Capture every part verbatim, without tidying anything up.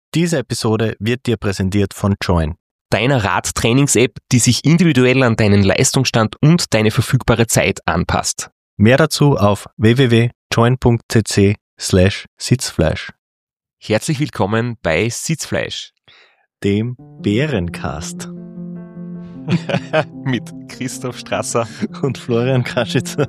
Diese Episode wird dir präsentiert von Join, deiner Radtrainings-App, die sich individuell an deinen Leistungsstand und deine verfügbare Zeit anpasst. Mehr dazu auf w w w punkt join punkt c c slash Sitzfleisch. Herzlich willkommen bei Sitzfleisch, dem Bärencast. Mit Christoph Strasser und Florian Kaschitzer.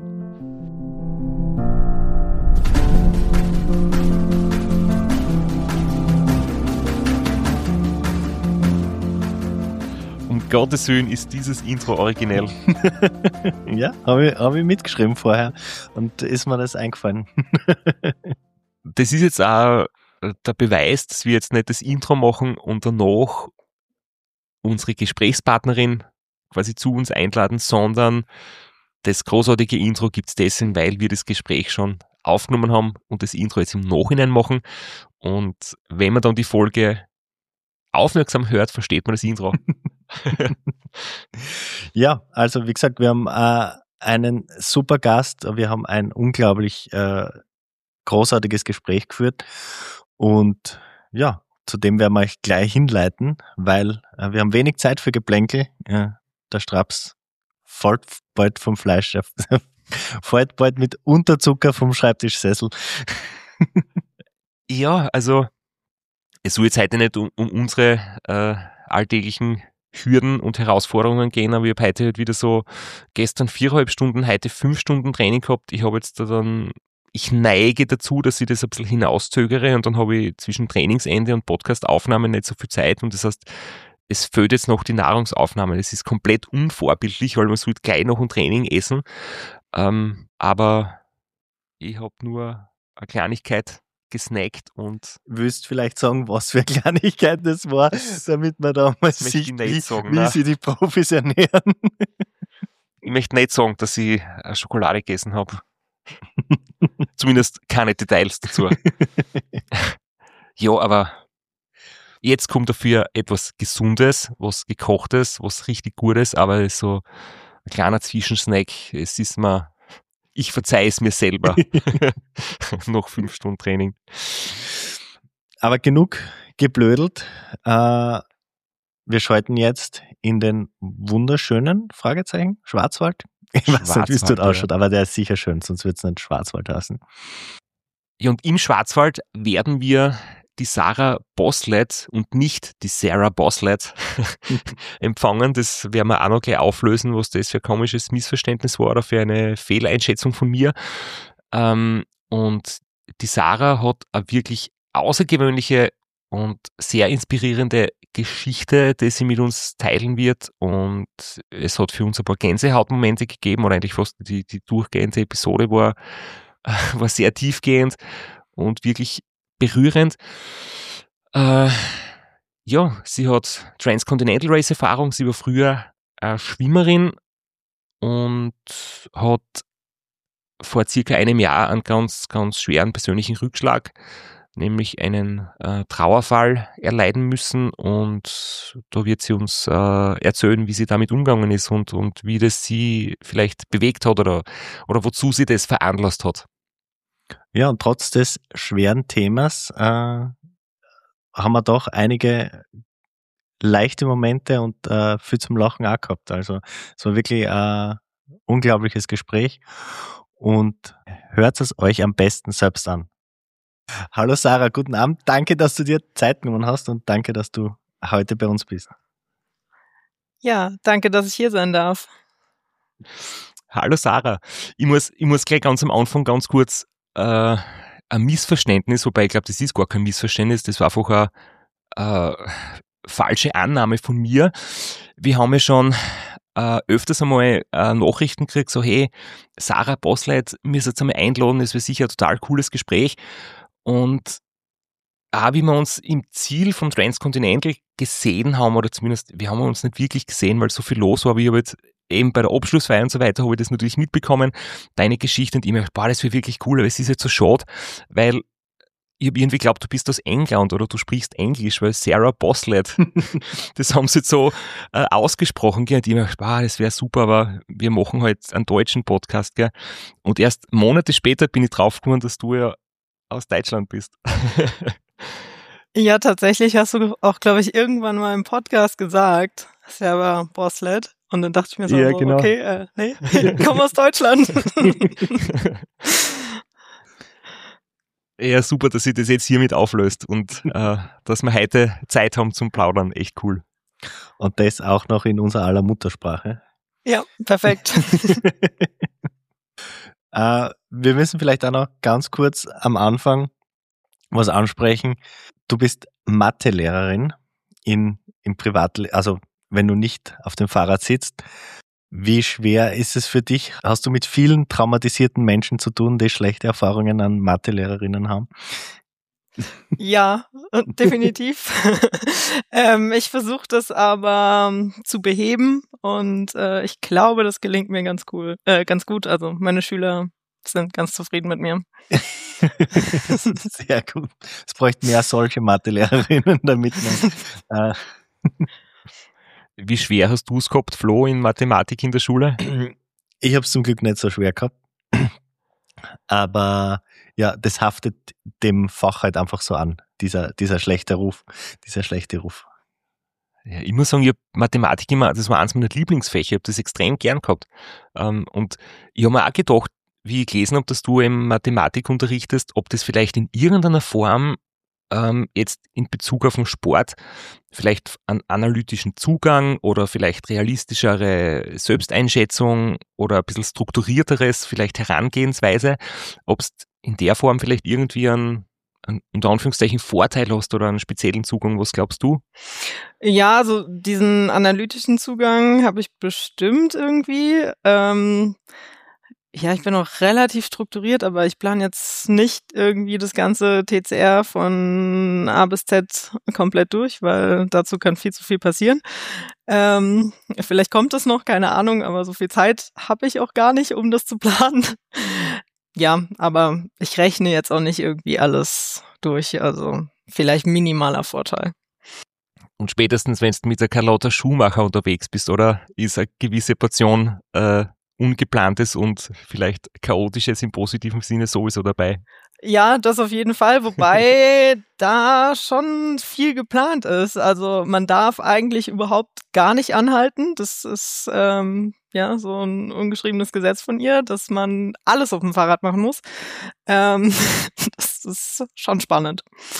Um Gottes Willen ist dieses Intro originell. Ja, habe ich, hab ich mitgeschrieben vorher und ist mir das eingefallen. Das ist jetzt auch der Beweis, dass wir jetzt nicht das Intro machen und danach unsere Gesprächspartnerin quasi zu uns einladen, sondern das großartige Intro gibt es deswegen, weil wir das Gespräch schon aufgenommen haben und das Intro jetzt im Nachhinein machen. Und wenn man dann die Folge aufmerksam hört, versteht man das Intro. Ja, also wie gesagt, wir haben äh, einen super Gast, wir haben ein unglaublich äh, großartiges Gespräch geführt und ja, zu dem werden wir euch gleich hinleiten, weil äh, wir haben wenig Zeit für Geplänkel. Äh, der Straps fällt bald vom Fleisch, fällt bald mit Unterzucker vom Schreibtischsessel. Ja, also es soll jetzt heute nicht um, um unsere äh, alltäglichen Hürden und Herausforderungen gehen, aber ich habe heute halt wieder so gestern viereinhalb Stunden, heute fünf Stunden Training gehabt. Ich habe jetzt da dann, ich neige dazu, dass ich das ein bisschen hinauszögere und dann habe ich zwischen Trainingsende und Podcastaufnahme nicht so viel Zeit und das heißt, es fehlt jetzt noch die Nahrungsaufnahme. Das ist komplett unvorbildlich, weil man sollte gleich noch ein Training essen. Ähm, aber ich habe nur eine Kleinigkeit gesnackt und... Willst vielleicht sagen, was für Kleinigkeit das war, damit man da mal sieht, wie, sagen, wie sie die Profis ernähren? Ich möchte nicht sagen, dass ich eine Schokolade gegessen habe. Zumindest keine Details dazu. Ja, aber jetzt kommt dafür etwas Gesundes, was Gekochtes, was richtig Gutes, aber so ein kleiner Zwischensnack, es ist mir... Ich verzeihe es mir selber. Noch fünf Stunden Training. Aber genug geblödelt. Äh, wir schalten jetzt in den wunderschönen, Fragezeichen, Schwarzwald. Ich weiß nicht, wie es dort ausschaut, aber der ist sicher schön, sonst wird es nicht Schwarzwald heißen. Ja, und im Schwarzwald werden wir die Sarah Boslett und nicht die Sarah Boslett empfangen. Das werden wir auch noch gleich auflösen, was das für ein komisches Missverständnis war oder für eine Fehleinschätzung von mir. Ähm, und die Sarah hat eine wirklich außergewöhnliche und sehr inspirierende Geschichte, die sie mit uns teilen wird. Und es hat für uns ein paar Gänsehautmomente gegeben, oder eigentlich fast die, die durchgehende Episode war, war sehr tiefgehend und wirklich berührend. Äh, ja, sie hat Transcontinental Race Erfahrung, sie war früher äh, Schwimmerin und hat vor circa einem Jahr einen ganz, ganz schweren persönlichen Rückschlag, nämlich einen äh, Trauerfall erleiden müssen und da wird sie uns äh, erzählen, wie sie damit umgegangen ist und, und wie das sie vielleicht bewegt hat oder, oder wozu sie das veranlasst hat. Ja, und trotz des schweren Themas äh, haben wir doch einige leichte Momente und äh, viel zum Lachen auch gehabt. Also es war wirklich ein unglaubliches Gespräch und hört es euch am besten selbst an. Hallo Sarah, guten Abend. Danke, dass du dir Zeit genommen hast und danke, dass du heute bei uns bist. Ja, danke, dass ich hier sein darf. Hallo Sarah. Ich muss, ich muss gleich ganz am Anfang ganz kurz äh, ein Missverständnis, wobei ich glaube, das ist gar kein Missverständnis, das war einfach eine äh, falsche Annahme von mir. Wir haben ja schon äh, öfters einmal äh, Nachrichten gekriegt, so hey, Sarah Boslett, wir jetzt einmal einladen, das wäre sicher ein total cooles Gespräch. Und auch wie wir uns im Ziel vom Transcontinental gesehen haben, oder zumindest, wir haben uns nicht wirklich gesehen, weil so viel los war, aber ich habe jetzt eben bei der Abschlussfeier und so weiter, habe ich das natürlich mitbekommen, deine Geschichte, und ich mir gedacht, boah, das wäre wirklich cool, aber es ist jetzt so schade, weil ich habe irgendwie geglaubt, du bist aus England oder du sprichst Englisch, weil Sarah Boslett, das haben sie jetzt so äh, ausgesprochen, gell? Und ich mir gedacht, boah, das wäre super, aber wir machen halt einen deutschen Podcast, gell? Und erst Monate später bin ich draufgekommen, dass du ja aus Deutschland bist. Ja, tatsächlich hast du auch, glaube ich, irgendwann mal im Podcast gesagt, Sarah Boslett. Und dann dachte ich mir so, Ja, so genau. okay, äh, nee, komm aus Deutschland. Ja, super, dass ihr das jetzt hiermit auflöst und äh, dass wir heute Zeit haben zum Plaudern. Echt cool. Und das auch noch in unserer aller Muttersprache. Ja, perfekt. äh, wir müssen vielleicht auch noch ganz kurz am Anfang was ansprechen. Du bist Mathelehrerin in, im Privatleben, also wenn du nicht auf dem Fahrrad sitzt. Wie schwer ist es für dich? Hast du mit vielen traumatisierten Menschen zu tun, die schlechte Erfahrungen an Mathelehrerinnen haben? Ja, definitiv. ähm, ich versuche das aber ähm, zu beheben und äh, ich glaube, das gelingt mir ganz cool, äh, ganz gut. Also meine Schüler sind ganz zufrieden mit mir. Sehr gut. Es bräuchte mehr solche Mathelehrerinnen, damit man. Äh Wie schwer hast du es gehabt, Flo, in Mathematik in der Schule? Ich habe es zum Glück nicht so schwer gehabt. Aber ja, das haftet dem Fach halt einfach so an, dieser, dieser schlechte Ruf, dieser schlechte Ruf. Ja, ich muss sagen, ich habe Mathematik immer, das war eins meiner Lieblingsfächer, ich habe das extrem gern gehabt. Und ich habe mir auch gedacht, wie ich gelesen habe, dass du eben Mathematik unterrichtest, ob das vielleicht in irgendeiner Form ähm, jetzt in Bezug auf den Sport vielleicht einen analytischen Zugang oder vielleicht realistischere Selbsteinschätzung oder ein bisschen strukturierteres vielleicht Herangehensweise, ob es in der Form vielleicht irgendwie einen, einen unter Anführungszeichen Vorteil hast oder einen speziellen Zugang, was glaubst du? Ja, also diesen analytischen Zugang habe ich bestimmt irgendwie. Ähm, ja, ich bin auch relativ strukturiert, aber ich plane jetzt nicht irgendwie das ganze T C R von A bis Z komplett durch, weil dazu kann viel zu viel passieren. Ähm, vielleicht kommt es noch, keine Ahnung, aber so viel Zeit habe ich auch gar nicht, um das zu planen. Ja, aber ich rechne jetzt auch nicht irgendwie alles durch, also vielleicht minimaler Vorteil. Und spätestens, wenn du mit der Carlotta Schumacher unterwegs bist, oder? Ist eine gewisse Portion äh, Ungeplantes und vielleicht Chaotisches im positiven Sinne sowieso dabei. Ja, das auf jeden Fall, wobei da schon viel geplant ist. Also man darf eigentlich überhaupt gar nicht anhalten. Das ist ähm, ja so ein ungeschriebenes Gesetz von ihr, dass man alles auf dem Fahrrad machen muss. Ähm, das ist schon spannend.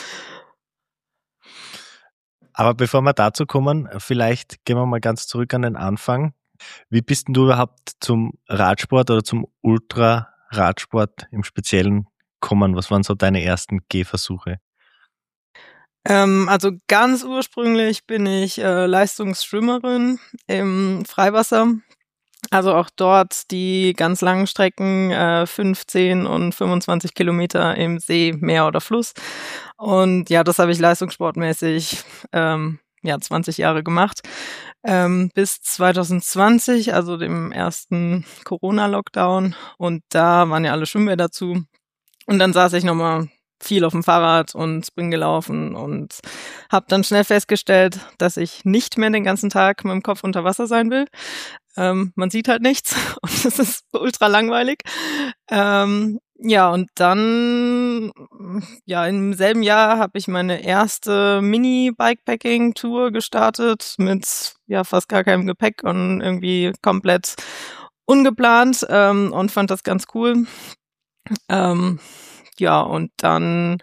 Aber bevor wir dazu kommen, vielleicht gehen wir mal ganz zurück an den Anfang. Wie bist denn du überhaupt zum Radsport oder zum Ultra-Radsport im Speziellen gekommen? Was waren so deine ersten Gehversuche? Ähm, also ganz ursprünglich bin ich äh, Leistungsschwimmerin im Freiwasser. Also auch dort die ganz langen Strecken, äh, fünfzehn und fünfundzwanzig Kilometer im See, Meer oder Fluss. Und ja, das habe ich leistungssportmäßig ähm, ja zwanzig Jahre gemacht. Ähm, bis zwanzig zwanzig, also dem ersten Corona-Lockdown. Und da waren ja alle Schwimmbäder zu. Und dann saß ich nochmal viel auf dem Fahrrad und bin gelaufen und habe dann schnell festgestellt, dass ich nicht mehr den ganzen Tag mit dem Kopf unter Wasser sein will. Ähm, man sieht halt nichts und es ist ultra langweilig. Ähm, ja, und dann, ja, im selben Jahr habe ich meine erste Mini-Bikepacking-Tour gestartet mit ja fast gar keinem Gepäck und irgendwie komplett ungeplant ähm, und fand das ganz cool. Ähm, ja, und dann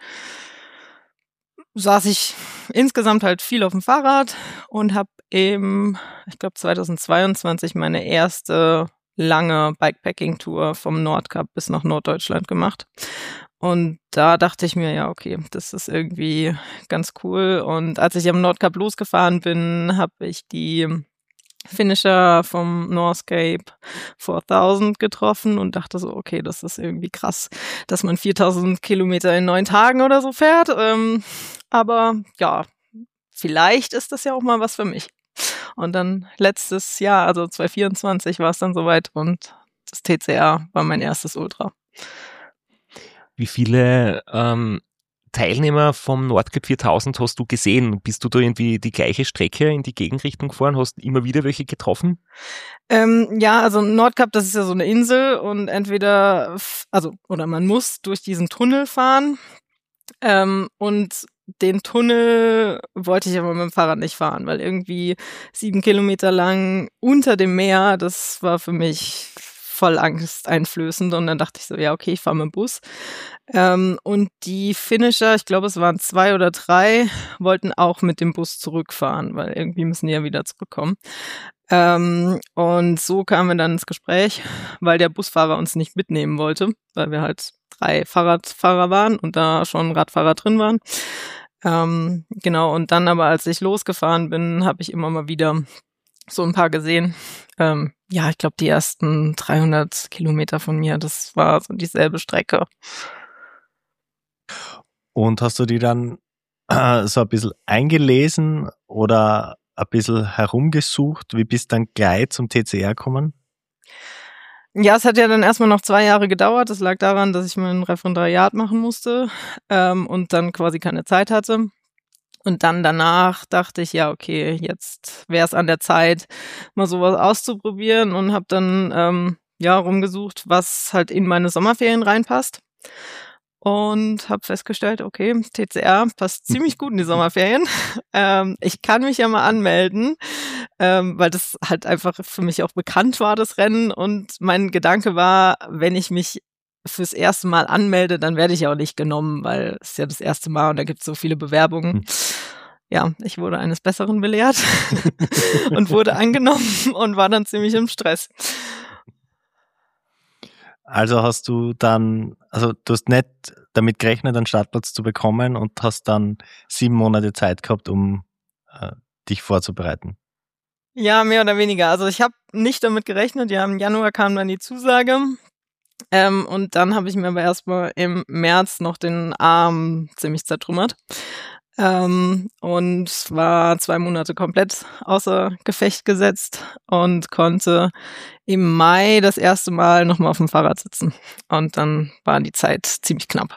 saß ich insgesamt halt viel auf dem Fahrrad und habe eben, ich glaube zweitausendzweiundzwanzig meine erste lange Bikepacking-Tour vom Nordkap bis nach Norddeutschland gemacht. Und da dachte ich mir, ja, okay, das ist irgendwie ganz cool. Und als ich am Nordkap losgefahren bin, habe ich die Finisher vom Northcape viertausend getroffen und dachte so, okay, das ist irgendwie krass, dass man viertausend Kilometer in neun Tagen oder so fährt. Ähm, aber ja, vielleicht ist das ja auch mal was für mich. Und dann letztes Jahr, also zwanzig vierundzwanzig, war es dann soweit und das T C R war mein erstes Ultra. Wie viele ähm, Teilnehmer vom Nordcup viertausend hast du gesehen? Bist du da irgendwie die gleiche Strecke in die Gegenrichtung gefahren? Hast immer wieder welche getroffen? Ähm, ja, also Nordkap, das ist ja so eine Insel und entweder, also, oder man muss durch diesen Tunnel fahren. Ähm, und den Tunnel wollte ich aber mit dem Fahrrad nicht fahren, weil irgendwie sieben Kilometer lang unter dem Meer, das war für mich voll angsteinflößend. Und dann dachte ich so, ja, okay, ich fahre mit dem Bus. Ähm, und die Finisher, ich glaube, es waren zwei oder drei, wollten auch mit dem Bus zurückfahren, weil irgendwie müssen die ja wieder zurückkommen. Ähm, und so kamen wir dann ins Gespräch, weil der Busfahrer uns nicht mitnehmen wollte, weil wir halt drei Fahrradfahrer waren und da schon Radfahrer drin waren. Ähm, genau, und dann aber, als ich losgefahren bin, habe ich immer mal wieder so ein paar gesehen. Ähm, ja, ich glaube, die ersten dreihundert Kilometer von mir, das war so dieselbe Strecke. Und hast du die dann äh, so ein bisschen eingelesen oder ein bisschen herumgesucht? Wie bist du dann gleich zum T C R gekommen? Ja, es hat ja dann erstmal noch zwei Jahre gedauert. Das lag daran, dass ich mein Referendariat machen musste ähm, und dann quasi keine Zeit hatte. Und dann danach dachte ich, ja, okay, jetzt wäre es an der Zeit, mal sowas auszuprobieren und habe dann ähm, ja rumgesucht, was halt in meine Sommerferien reinpasst. Und habe festgestellt, okay, T C R passt ziemlich gut in die Sommerferien. ähm, ich kann mich ja mal anmelden, ähm, weil das halt einfach für mich auch bekannt war, das Rennen. Und mein Gedanke war, wenn ich mich fürs erste Mal anmelde, dann werde ich auch nicht genommen, weil es ist ja das erste Mal und da gibt es so viele Bewerbungen. Hm. Ja, ich wurde eines Besseren belehrt und wurde angenommen und war dann ziemlich im Stress. Also hast du dann, also du hast nicht damit gerechnet, einen Startplatz zu bekommen und hast dann sieben Monate Zeit gehabt, um äh, dich vorzubereiten. Ja, mehr oder weniger. Also ich habe nicht damit gerechnet. Ja, im Januar kam dann die Zusage. Ähm, und dann habe ich mir aber erstmal im März noch den Arm ziemlich zertrümmert. Ähm, und war zwei Monate komplett außer Gefecht gesetzt und konnte im Mai das erste Mal nochmal auf dem Fahrrad sitzen. Und dann war die Zeit ziemlich knapp.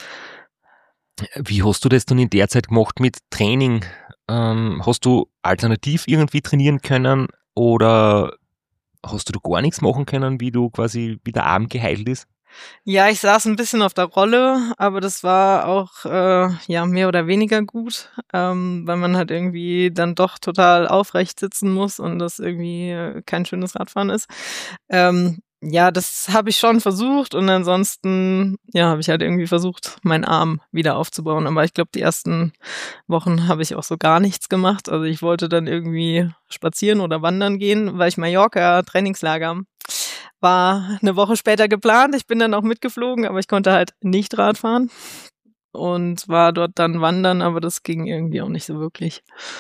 Wie hast du das dann in der Zeit gemacht mit Training? Ähm, hast du alternativ irgendwie trainieren können oder hast du da gar nichts machen können, wie du quasi, wie der Arm geheilt ist? Ja, ich saß ein bisschen auf der Rolle, aber das war auch äh, ja mehr oder weniger gut, ähm, weil man halt irgendwie dann doch total aufrecht sitzen muss und das irgendwie kein schönes Radfahren ist. Ähm, ja, das habe ich schon versucht und ansonsten ja habe ich halt irgendwie versucht, meinen Arm wieder aufzubauen. Aber ich glaube, die ersten Wochen habe ich auch so gar nichts gemacht. Also ich wollte dann irgendwie spazieren oder wandern gehen, weil ich Mallorca Trainingslager war eine Woche später geplant. Ich bin dann auch mitgeflogen, aber ich konnte halt nicht Rad fahren und war dort dann wandern, aber das ging irgendwie auch nicht so wirklich.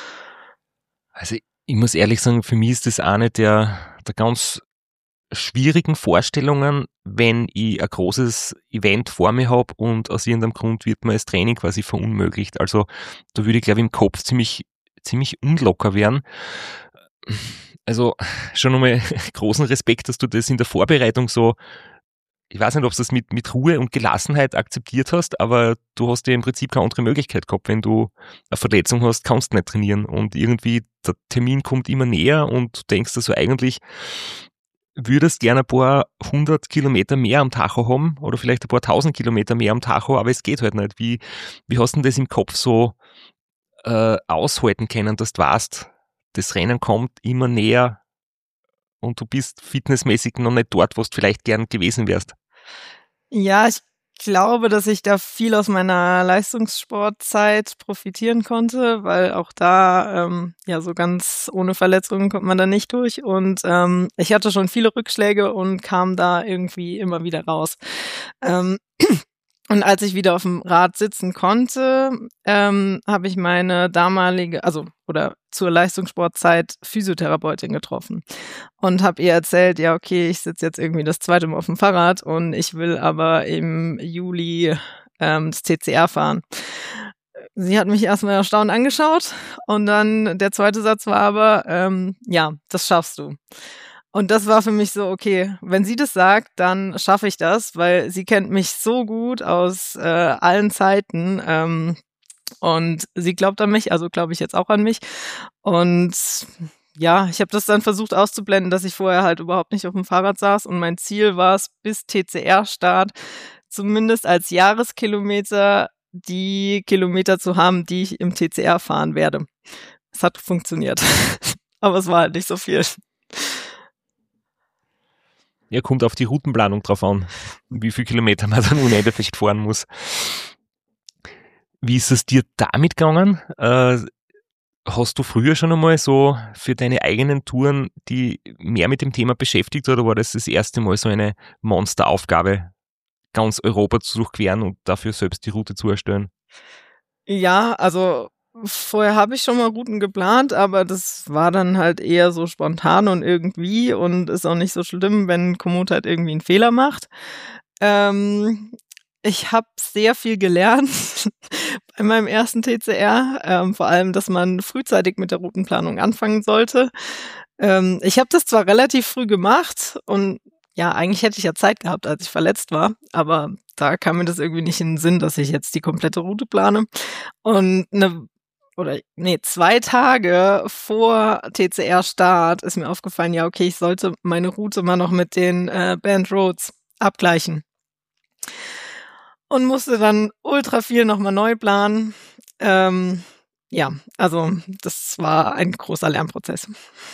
Also ich muss ehrlich sagen, für mich ist das eine der, der ganz schwierigen Vorstellungen, wenn ich ein großes Event vor mir habe und aus irgendeinem Grund wird mir das Training quasi verunmöglicht. Also da würde ich, glaube ich, im Kopf ziemlich, ziemlich unlocker werden. Also schon nochmal großen Respekt, dass du das in der Vorbereitung so, ich weiß nicht, ob du das mit, mit Ruhe und Gelassenheit akzeptiert hast, aber du hast ja im Prinzip keine andere Möglichkeit gehabt. Wenn du eine Verletzung hast, kannst du nicht trainieren und irgendwie der Termin kommt immer näher und du denkst also eigentlich, würdest gerne ein paar hundert Kilometer mehr am Tacho haben oder vielleicht ein paar tausend Kilometer mehr am Tacho, aber es geht halt nicht. Wie, wie hast du denn das im Kopf so äh, aushalten können, dass du weißt, das Rennen kommt immer näher und du bist fitnessmäßig noch nicht dort, wo du vielleicht gern gewesen wärst? Ja, ich glaube, dass ich da viel aus meiner Leistungssportzeit profitieren konnte, weil auch da, ähm, ja, so ganz ohne Verletzungen kommt man da nicht durch. Und ähm, ich hatte schon viele Rückschläge und kam da irgendwie immer wieder raus. Ähm, Und als ich wieder auf dem Rad sitzen konnte, ähm, habe ich meine damalige, also oder zur Leistungssportzeit Physiotherapeutin getroffen und habe ihr erzählt, ja okay, ich sitze jetzt irgendwie das zweite Mal auf dem Fahrrad und ich will aber im Juli ähm, das T C R fahren. Sie hat mich erstmal erstaunt angeschaut und dann der zweite Satz war aber, ähm, ja, das schaffst du. Und das war für mich so, okay, wenn sie das sagt, dann schaffe ich das, weil sie kennt mich so gut aus äh, allen Zeiten ähm, und sie glaubt an mich, also glaube ich jetzt auch an mich. Und ja, ich habe das dann versucht auszublenden, dass ich vorher halt überhaupt nicht auf dem Fahrrad saß und mein Ziel war es, bis T C R-Start zumindest als Jahreskilometer die Kilometer zu haben, die ich im T C R fahren werde. Es hat funktioniert, aber es war halt nicht so viel. Ja, kommt auf die Routenplanung drauf an, wie viele Kilometer man dann im Endeffekt fahren muss. Wie ist es dir damit gegangen? Äh, hast du früher schon einmal so für deine eigenen Touren die mehr mit dem Thema beschäftigt oder war das das erste Mal so eine Monsteraufgabe, ganz Europa zu durchqueren und dafür selbst die Route zu erstellen? Ja, also vorher habe ich schon mal Routen geplant, aber das war dann halt eher so spontan und irgendwie und ist auch nicht so schlimm, wenn Komoot halt irgendwie einen Fehler macht. Ähm, ich habe sehr viel gelernt bei meinem ersten T C R, ähm, vor allem, dass man frühzeitig mit der Routenplanung anfangen sollte. Ähm, ich habe das zwar relativ früh gemacht und ja, eigentlich hätte ich ja Zeit gehabt, als ich verletzt war, aber da kam mir das irgendwie nicht in den Sinn, dass ich jetzt die komplette Route plane. Und eine oder nee, zwei Tage vor T C R-Start ist mir aufgefallen, ja, okay, ich sollte meine Route mal noch mit den äh, Band Roads abgleichen. Und musste dann ultra viel nochmal neu planen. Ähm, ja, also das war ein großer Lernprozess.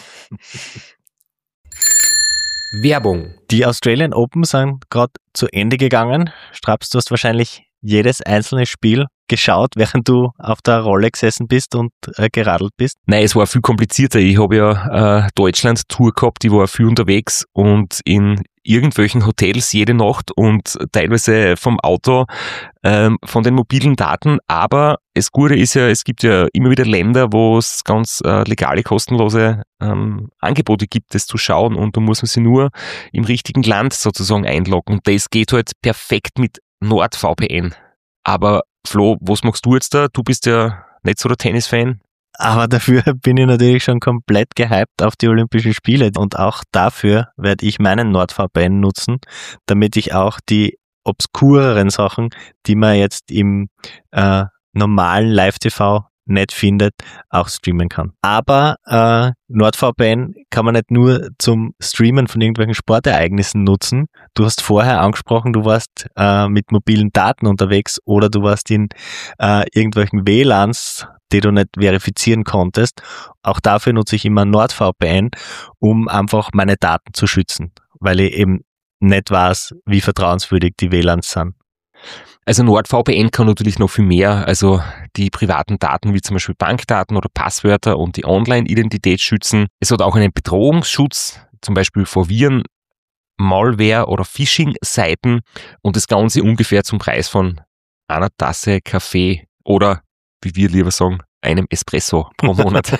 Werbung. Die Australian Open sind gerade zu Ende gegangen. Straps, du hast wahrscheinlich jedes einzelne Spiel geschaut, während du auf der Rolle gesessen bist und äh, geradelt bist? Nein, es war viel komplizierter. Ich habe ja äh, Deutschland-Tour gehabt, ich war viel unterwegs und in irgendwelchen Hotels jede Nacht und teilweise vom Auto, ähm, von den mobilen Daten. Aber das Gute ist ja, es gibt ja immer wieder Länder, wo es ganz äh, legale, kostenlose ähm, Angebote gibt, das zu schauen und da muss man sich nur im richtigen Land sozusagen einloggen. Und das geht halt perfekt mit NordVPN. Aber Flo, was machst du jetzt da? Du bist ja nicht so der Tennisfan. Aber dafür bin ich natürlich schon komplett gehypt auf die Olympischen Spiele und auch dafür werde ich meinen NordVPN nutzen, damit ich auch die obskureren Sachen, die man jetzt im äh, normalen Live-T V nicht findet, auch streamen kann. Aber äh, NordVPN kann man nicht nur zum Streamen von irgendwelchen Sportereignissen nutzen. Du hast vorher angesprochen, du warst äh, mit mobilen Daten unterwegs oder du warst in äh, irgendwelchen W LANs, die du nicht verifizieren konntest. Auch dafür nutze ich immer NordVPN, um einfach meine Daten zu schützen, weil ich eben nicht weiß, wie vertrauenswürdig die W LANs sind. Also NordVPN kann natürlich noch viel mehr, also die privaten Daten wie zum Beispiel Bankdaten oder Passwörter und die Online-Identität schützen. Es hat auch einen Bedrohungsschutz, zum Beispiel vor Viren, Malware oder Phishing-Seiten und das Ganze ungefähr zum Preis von einer Tasse Kaffee oder, wie wir lieber sagen, einem Espresso pro Monat.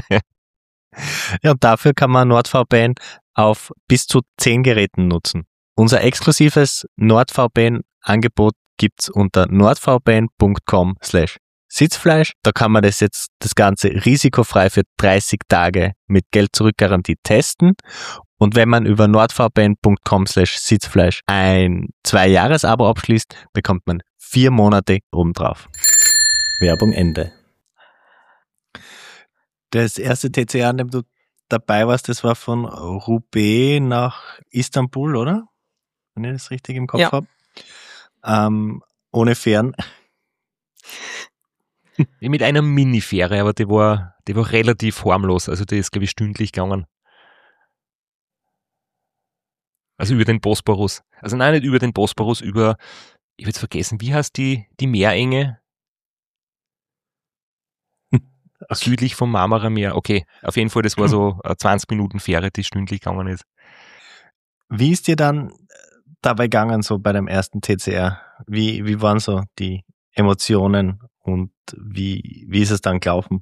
Ja, und dafür kann man NordVPN auf bis zu zehn Geräten nutzen. Unser exklusives NordVPN-Angebot gibt's unter nordvpn.com slash Sitzfleisch. Da kann man das jetzt das Ganze risikofrei für dreißig Tage mit Geld-Zurück-Garantie testen. Und wenn man über nordvpn.com slash Sitzfleisch ein Zwei-Jahres-Abo abschließt, bekommt man vier Monate obendrauf. Werbung Ende. Das erste T C R, an dem du dabei warst, das war von Roubaix nach Istanbul, oder? Wenn ich das richtig im Kopf Ja. habe. Ähm, ohne Fähren. Mit einer Mini-Fähre, aber die war, die war relativ harmlos. Also die ist, glaube ich, stündlich gegangen. Also über den Bosporus. Also nein, nicht über den Bosporus, über, ich habe jetzt vergessen, wie heißt die, die Meerenge? Okay. Südlich vom Marmara-Meer. Okay, auf jeden Fall, das war so eine zwanzig Minuten Fähre, die stündlich gegangen ist. Wie ist dir dann dabei gegangen, so bei dem ersten T C R? Wie, wie waren so die Emotionen und wie, wie ist es dann gelaufen?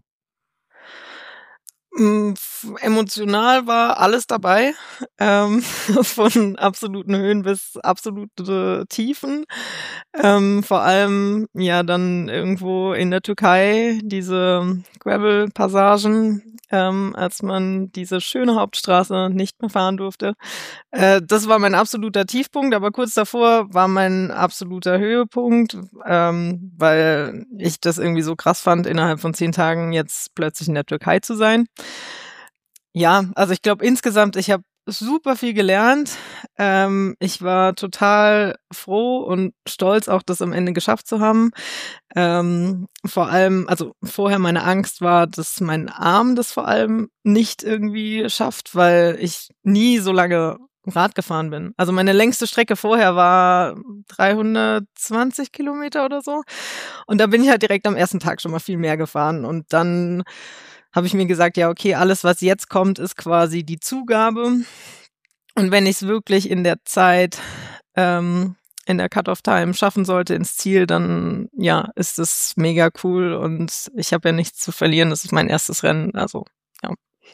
Emotional war alles dabei, ähm, von absoluten Höhen bis absolute Tiefen. Ähm, vor allem ja dann irgendwo in der Türkei diese Gravel-Passagen, ähm, als man diese schöne Hauptstraße nicht mehr fahren durfte. Äh, das war mein absoluter Tiefpunkt, aber kurz davor war mein absoluter Höhepunkt, ähm, weil ich das irgendwie so krass fand, innerhalb von zehn Tagen jetzt plötzlich in der Türkei zu sein. Ja, also ich glaube insgesamt, ich habe super viel gelernt. Ähm, ich war total froh und stolz, auch das am Ende geschafft zu haben. Ähm, vor allem, also vorher meine Angst war, dass mein Arm das vor allem nicht irgendwie schafft, weil ich nie so lange Rad gefahren bin. Also meine längste Strecke vorher war dreihundertzwanzig Kilometer oder so. Und da bin ich halt direkt am ersten Tag schon mal viel mehr gefahren. Und dann habe ich mir gesagt, ja, okay, alles, was jetzt kommt, ist quasi die Zugabe. Und wenn ich es wirklich in der Zeit, ähm, in der Cut-Off-Time schaffen sollte ins Ziel, dann ja, ist es mega cool und ich habe ja nichts zu verlieren. Das ist mein erstes Rennen, also ja.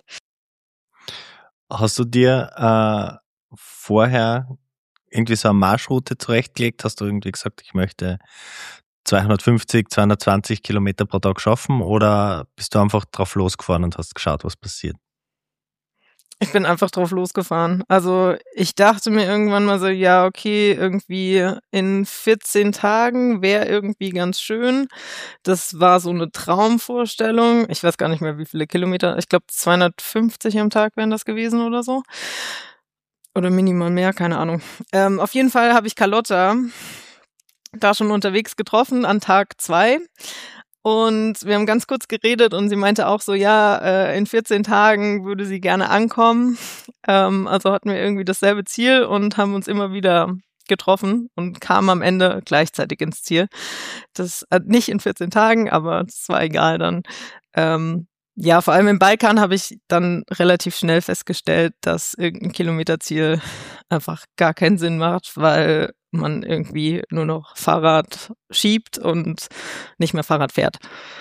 Hast du dir äh, vorher irgendwie so eine Marschroute zurechtgelegt? Hast du irgendwie gesagt, ich möchte zweihundertfünfzig, zweihundertzwanzig Kilometer pro Tag schaffen, oder bist du einfach drauf losgefahren und hast geschaut, was passiert? Ich bin einfach drauf losgefahren. Also ich dachte mir irgendwann mal so, ja, okay, irgendwie in vierzehn Tagen wäre irgendwie ganz schön. Das war so eine Traumvorstellung. Ich weiß gar nicht mehr, wie viele Kilometer. Ich glaube, zweihundertfünfzig am Tag wären das gewesen oder so. Oder minimal mehr, keine Ahnung. Ähm, auf jeden Fall habe ich Carlotta da schon unterwegs getroffen an Tag zwei. Und wir haben ganz kurz geredet und sie meinte auch so, ja, äh, in vierzehn Tagen würde sie gerne ankommen. Ähm, also hatten wir irgendwie dasselbe Ziel und haben uns immer wieder getroffen und kamen am Ende gleichzeitig ins Ziel. Das äh, nicht in vierzehn Tagen, aber es war egal dann. Ähm, ja, vor allem im Balkan habe ich dann relativ schnell festgestellt, dass irgendein Kilometerziel einfach gar keinen Sinn macht, weil man irgendwie nur noch Fahrrad schiebt und nicht mehr Fahrrad fährt.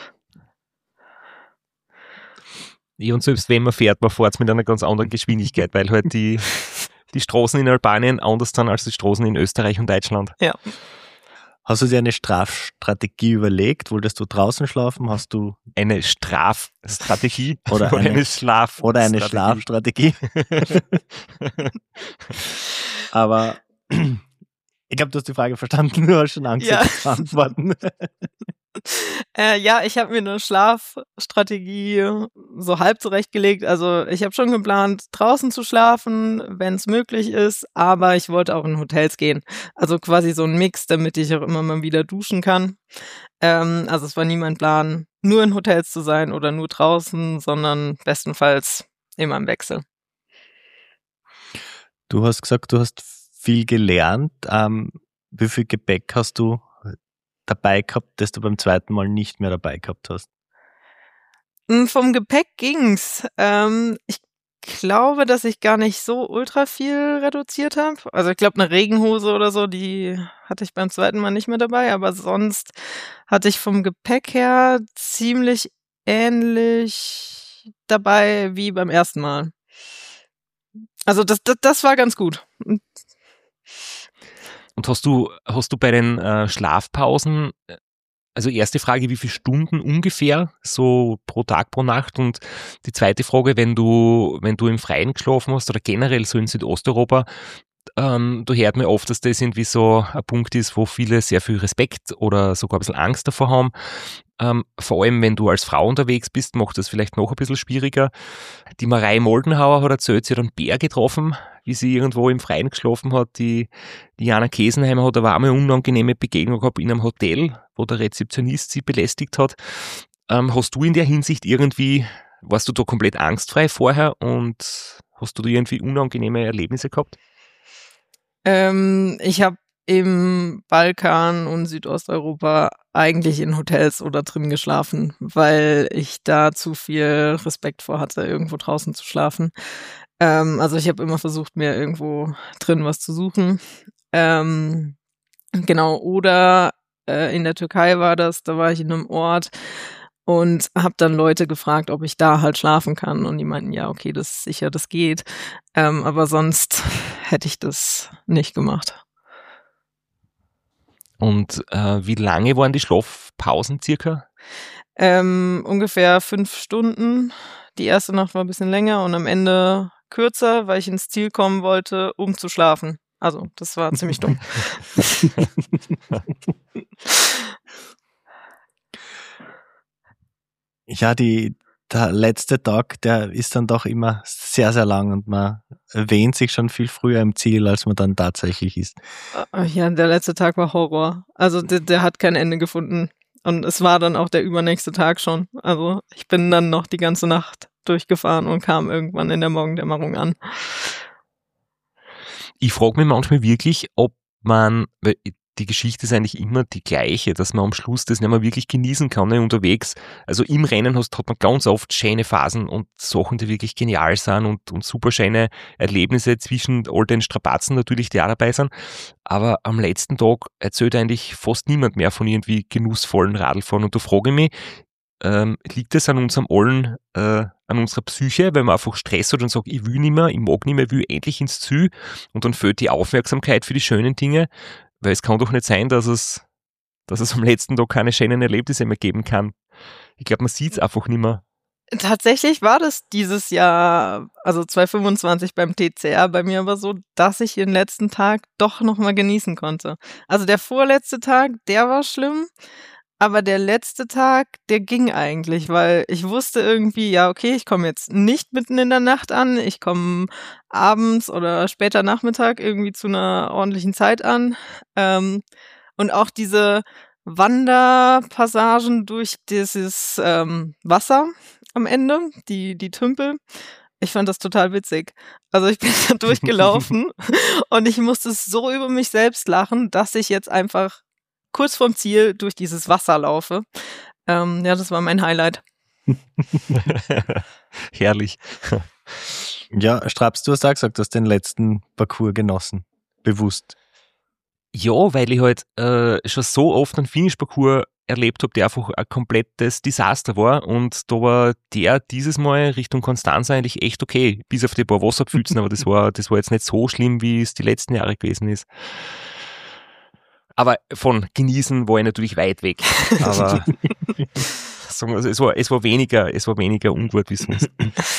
Ja, und selbst wenn man fährt, man fährt mit einer ganz anderen Geschwindigkeit, weil halt die, die Straßen in Albanien anders sind als die Straßen in Österreich und Deutschland. Ja. Hast du dir eine Strafstrategie überlegt? Wolltest du draußen schlafen? Hast du eine Strafstrategie oder eine, eine Schlaf oder eine Schlafstrategie? Aber ich glaube, du hast die Frage verstanden, du hast schon Angst, ja. zu antworten. äh, ja, ich habe mir eine Schlafstrategie so halb zurechtgelegt. Also ich habe schon geplant, draußen zu schlafen, wenn es möglich ist, aber ich wollte auch in Hotels gehen. Also quasi so ein Mix, damit ich auch immer mal wieder duschen kann. Ähm, also es war nie mein Plan, nur in Hotels zu sein oder nur draußen, sondern bestenfalls immer im Wechsel. Du hast gesagt, du hast viel gelernt. Ähm, wie viel Gepäck hast du dabei gehabt, das du beim zweiten Mal nicht mehr dabei gehabt hast? Vom Gepäck ging's. Ähm, ich glaube, dass ich gar nicht so ultra viel reduziert habe. Also ich glaube, eine Regenhose oder so, die hatte ich beim zweiten Mal nicht mehr dabei, aber sonst hatte ich vom Gepäck her ziemlich ähnlich dabei wie beim ersten Mal. Also das, das, das war ganz gut. Und hast du, hast du bei den äh, Schlafpausen, also erste Frage, wie viele Stunden ungefähr so pro Tag, pro Nacht? Und die zweite Frage, wenn du, wenn du im Freien geschlafen hast oder generell so in Südosteuropa, ähm, da hört man oft, dass das irgendwie so ein Punkt ist, wo viele sehr viel Respekt oder sogar ein bisschen Angst davor haben. Ähm, vor allem, wenn du als Frau unterwegs bist, macht das vielleicht noch ein bisschen schwieriger. Die Marei Moldenhauer hat erzählt, sie hat einen Bär getroffen, wie sie irgendwo im Freien geschlafen hat. Die, die Jana Kesenheimer hat aber auch mal eine unangenehme Begegnung gehabt in einem Hotel, wo der Rezeptionist sie belästigt hat. Ähm, hast du in der Hinsicht irgendwie, warst du da komplett angstfrei vorher und hast du da irgendwie unangenehme Erlebnisse gehabt? Ähm, ich habe im Balkan und Südosteuropa eigentlich in Hotels oder drin geschlafen, weil ich da zu viel Respekt vor hatte, irgendwo draußen zu schlafen. Ähm, also ich habe immer versucht, mir irgendwo drin was zu suchen. Ähm, genau, oder äh, in der Türkei war das, da war ich in einem Ort und habe dann Leute gefragt, ob ich da halt schlafen kann. Und die meinten, ja, okay, das ist sicher, das geht. Ähm, aber sonst hätte ich das nicht gemacht. Und äh, wie lange waren die Schlafpausen circa? Ähm, ungefähr fünf Stunden. Die erste Nacht war ein bisschen länger und am Ende kürzer, weil ich ins Ziel kommen wollte, um zu schlafen. Also, das war ziemlich dumm. Ja, die, der letzte Tag, der ist dann doch immer sehr, sehr lang und man wähnt sich schon viel früher im Ziel, als man dann tatsächlich ist. Ja, der letzte Tag war Horror. Also der, der hat kein Ende gefunden. Und es war dann auch der übernächste Tag schon. Also ich bin dann noch die ganze Nacht durchgefahren und kam irgendwann in der Morgendämmerung an. Ich frage mich manchmal wirklich, ob man, weil die Geschichte ist eigentlich immer die gleiche, dass man am Schluss das nicht mehr wirklich genießen kann, ne, unterwegs. Also im Rennen hast, hat man ganz oft schöne Phasen und Sachen, die wirklich genial sind und, und super schöne Erlebnisse zwischen all den Strapazen natürlich, die auch dabei sind. Aber am letzten Tag erzählt eigentlich fast niemand mehr von irgendwie genussvollen Radlfahren. Und da frage ich mich, ähm, liegt das an unserem allen, äh, an unserer Psyche, weil man einfach Stress hat und sagt, ich will nicht mehr, ich mag nicht mehr, ich will endlich ins Ziel und dann fehlt die Aufmerksamkeit für die schönen Dinge. Weil es kann doch nicht sein, dass es, dass es am letzten Tag keine schönen Erlebnisse mehr geben kann. Ich glaube, man sieht es einfach nicht mehr. Tatsächlich war das dieses Jahr, also zwanzig fünfundzwanzig beim T C R bei mir aber so, dass ich den letzten Tag doch nochmal genießen konnte. Also der vorletzte Tag, der war schlimm, aber der letzte Tag, der ging eigentlich, weil ich wusste irgendwie, ja okay, ich komme jetzt nicht mitten in der Nacht an, ich komme abends oder später Nachmittag irgendwie zu einer ordentlichen Zeit an. Ähm, und auch diese Wanderpassagen durch dieses ähm, Wasser am Ende, die, die Tümpel, ich fand das total witzig. Also ich bin da durchgelaufen und ich musste so über mich selbst lachen, dass ich jetzt einfach kurz vorm Ziel durch dieses Wasser laufe. Ähm, ja, das war mein Highlight. Herrlich. Ja, Straps, du hast auch gesagt, du hast den letzten Parcours genossen. Bewusst. Ja, weil ich halt äh, schon so oft einen Finish-Parcours erlebt habe, der einfach ein komplettes Desaster war und da war der dieses Mal Richtung Konstanz eigentlich echt okay, bis auf die paar Wasserpfützen, aber das war, das war jetzt nicht so schlimm, wie es die letzten Jahre gewesen ist. Aber von genießen war ich natürlich weit weg. Aber sagen wir, also es war, es war weniger, es war weniger ungut wie sonst.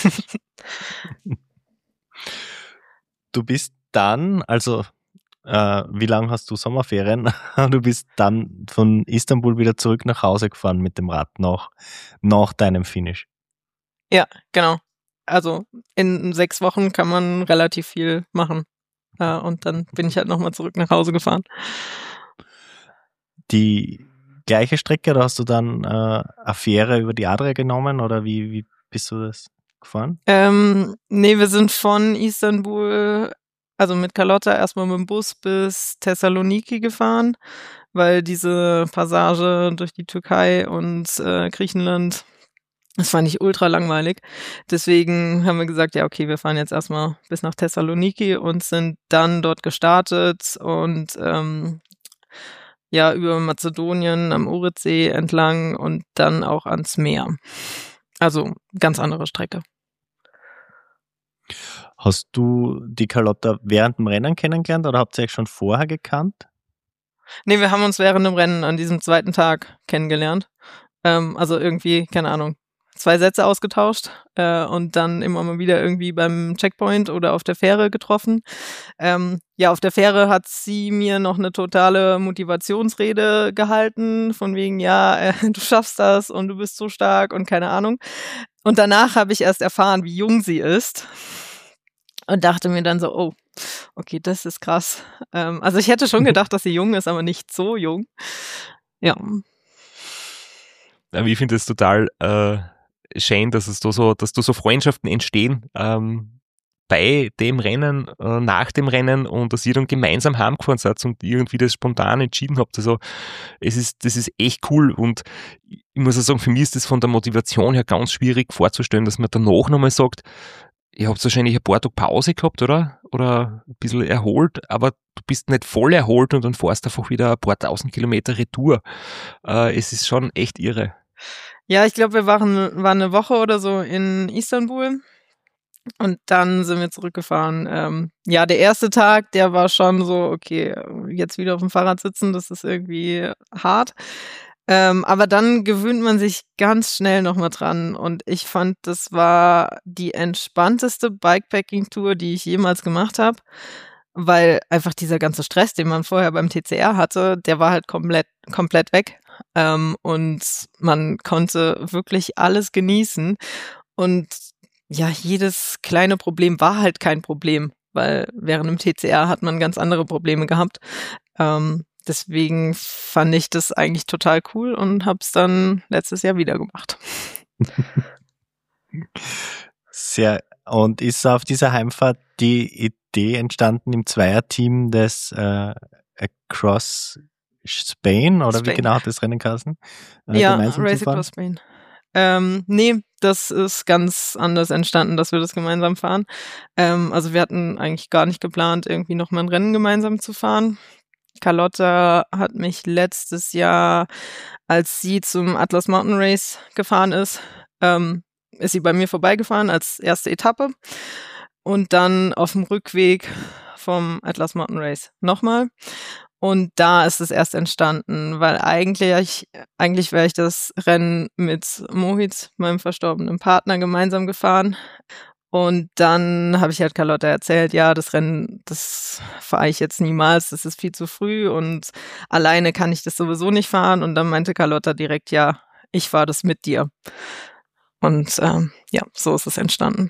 Du bist dann, also äh, wie lange hast du Sommerferien? Du bist dann von Istanbul wieder zurück nach Hause gefahren mit dem Rad nach, nach deinem Finish. Ja, genau. Also in sechs Wochen kann man relativ viel machen. Äh, und dann bin ich halt nochmal zurück nach Hause gefahren. Die gleiche Strecke, oder hast du dann äh, eine Fähre über die Adria genommen oder wie, wie bist du das gefahren? Ähm, nee, wir sind von Istanbul, also mit Carlotta erstmal mit dem Bus bis Thessaloniki gefahren, weil diese Passage durch die Türkei und äh, Griechenland, das fand ich ultra langweilig. Deswegen haben wir gesagt, ja okay, wir fahren jetzt erstmal bis nach Thessaloniki und sind dann dort gestartet und ähm, ja, über Mazedonien am Ohridsee entlang und dann auch ans Meer. Also ganz andere Strecke. Hast du die Carlotta während dem Rennen kennengelernt oder habt ihr euch schon vorher gekannt? Nee, wir haben uns während dem Rennen an diesem zweiten Tag kennengelernt. Ähm, also irgendwie, keine Ahnung, zwei Sätze ausgetauscht äh, und dann immer mal wieder irgendwie beim Checkpoint oder auf der Fähre getroffen. Ähm, ja, auf der Fähre hat sie mir noch eine totale Motivationsrede gehalten, von wegen, ja, äh, du schaffst das und du bist so stark und keine Ahnung. Und danach habe ich erst erfahren, wie jung sie ist und dachte mir dann so, oh, okay, das ist krass. Ähm, also ich hätte schon gedacht, dass sie jung ist, aber nicht so jung. Ja. Ich finde es total äh, schön, dass es da so, dass da so Freundschaften entstehen ähm, bei dem Rennen, äh, nach dem Rennen und dass ihr dann gemeinsam heimgefahren seid und irgendwie das spontan entschieden habt. Also es ist, das ist echt cool und ich muss auch sagen, für mich ist das von der Motivation her ganz schwierig vorzustellen, dass man danach nochmal sagt, ihr habt wahrscheinlich ein paar Tage Pause gehabt, oder? Oder ein bisschen erholt, aber du bist nicht voll erholt und dann fährst einfach wieder ein paar tausend Kilometer Retour. Äh, es ist schon echt irre. Ja, ich glaube, wir waren, waren eine Woche oder so in Istanbul und dann sind wir zurückgefahren. Ähm, ja, der erste Tag, der war schon so, okay, jetzt wieder auf dem Fahrrad sitzen, das ist irgendwie hart. Ähm, aber dann gewöhnt man sich ganz schnell nochmal dran und ich fand, das war die entspannteste Bikepacking-Tour, die ich jemals gemacht habe, weil einfach dieser ganze Stress, den man vorher beim T C R hatte, der war halt komplett, komplett weg. Ähm, und man konnte wirklich alles genießen. Und ja, jedes kleine Problem war halt kein Problem, weil während dem T C R hat man ganz andere Probleme gehabt. Ähm, deswegen fand ich das eigentlich total cool und habe es dann letztes Jahr wieder gemacht. Sehr. Und ist auf dieser Heimfahrt die Idee entstanden im Zweierteam des äh, Across Spain oder Spain. Wie genau hat das Rennen geheißen? Äh, ja, gemeinsam Race zu fahren? Across Spain. Ähm, nee, das ist ganz anders entstanden, dass wir das gemeinsam fahren. Ähm, also wir hatten eigentlich gar nicht geplant, irgendwie noch mal ein Rennen gemeinsam zu fahren. Carlotta hat mich letztes Jahr, als sie zum Atlas Mountain Race gefahren ist, ähm, ist sie bei mir vorbeigefahren als erste Etappe und dann auf dem Rückweg vom Atlas Mountain Race nochmal. Und da ist es erst entstanden, weil eigentlich, eigentlich wäre ich das Rennen mit Mohit, meinem verstorbenen Partner, gemeinsam gefahren. Und dann habe ich halt Carlotta erzählt, ja, das Rennen, das fahre ich jetzt niemals, das ist viel zu früh und alleine kann ich das sowieso nicht fahren. Und dann meinte Carlotta direkt, ja, ich fahre das mit dir. Und ähm, ja, so ist es entstanden.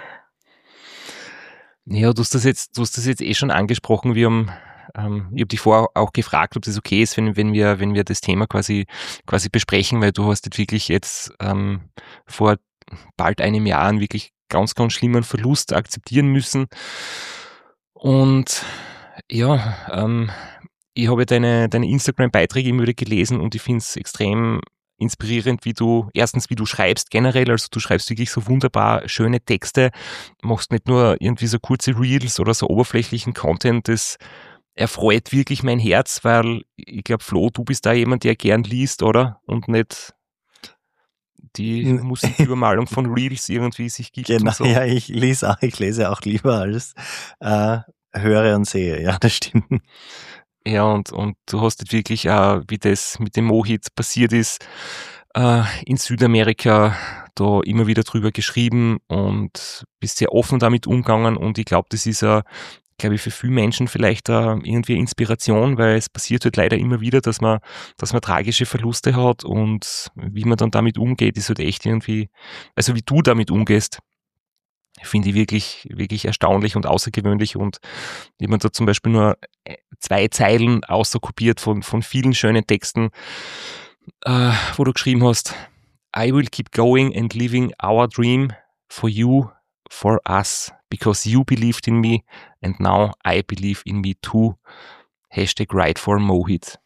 Ja, du hast das jetzt, du hast das jetzt eh schon angesprochen. Wir haben, ähm, ich habe dich vorher auch gefragt, ob das okay ist, wenn, wenn wir, wenn wir das Thema quasi, quasi besprechen, weil du hast jetzt wirklich jetzt ähm, vor bald einem Jahr einen wirklich ganz, ganz schlimmen Verlust akzeptieren müssen. Und ja, ähm, ich habe deine, deine Instagram-Beiträge immer wieder gelesen und ich finde es extrem inspirierend, wie du, erstens, wie du schreibst generell, also du schreibst wirklich so wunderbar schöne Texte, machst nicht nur irgendwie so kurze Reels oder so oberflächlichen Content, das erfreut wirklich mein Herz, weil ich glaube, Flo, du bist da jemand, der gern liest, oder? Und nicht die Musikübermalung von Reels irgendwie sich gibt. Genau, und so. ja, ich lese auch, ich lese auch lieber als äh, höre und sehe, ja, das stimmt. Ja, und, und du hast jetzt wirklich, äh, wie das mit dem Mohit passiert ist, äh, in Südamerika da immer wieder drüber geschrieben und bist sehr offen damit umgegangen und ich glaube, das ist ja, glaube ich, für viele Menschen vielleicht äh, irgendwie eine Inspiration, weil es passiert halt leider immer wieder, dass man, dass man tragische Verluste hat und wie man dann damit umgeht, ist halt echt irgendwie, also wie du damit umgehst, finde ich wirklich, wirklich erstaunlich und außergewöhnlich und jemand da zum Beispiel nur zwei Zeilen außerkopiert von, von vielen schönen Texten, äh, wo du geschrieben hast, I will keep going and living our dream for you, for us, because you believed in me and now I believe in me too. Hashtag Ride for Mohit.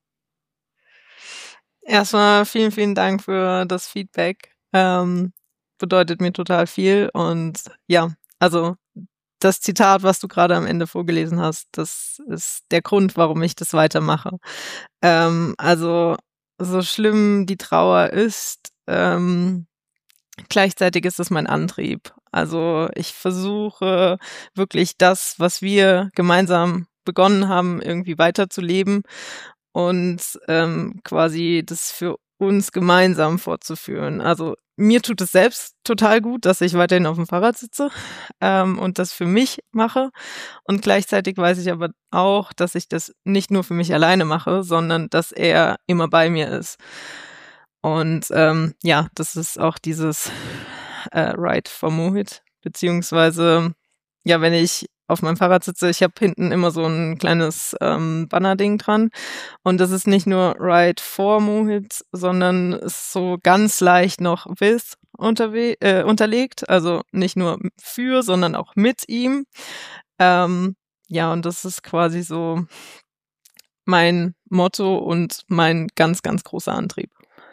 Erstmal vielen, vielen Dank für das Feedback. Ähm, bedeutet mir total viel und ja, also das Zitat, was du gerade am Ende vorgelesen hast, das ist der Grund, warum ich das weitermache. Ähm, also so schlimm die Trauer ist, ähm, gleichzeitig ist es mein Antrieb. Also ich versuche wirklich das, was wir gemeinsam begonnen haben, irgendwie weiterzuleben und ähm, quasi das für uns gemeinsam fortzuführen. Also mir tut es selbst total gut, dass ich weiterhin auf dem Fahrrad sitze ähm, und das für mich mache. Und gleichzeitig weiß ich aber auch, dass ich das nicht nur für mich alleine mache, sondern dass er immer bei mir ist. Und ähm, ja, das ist auch dieses äh, Ride for Mohit, beziehungsweise ja, wenn ich auf meinem Fahrrad sitze, ich habe hinten immer so ein kleines ähm, Bannerding dran und das ist nicht nur Ride for Mohit, sondern ist so ganz leicht noch with unterwe- äh, unterlegt, also nicht nur für, sondern auch mit ihm. Ähm, ja, und das ist quasi so mein Motto und mein ganz, ganz großer Antrieb.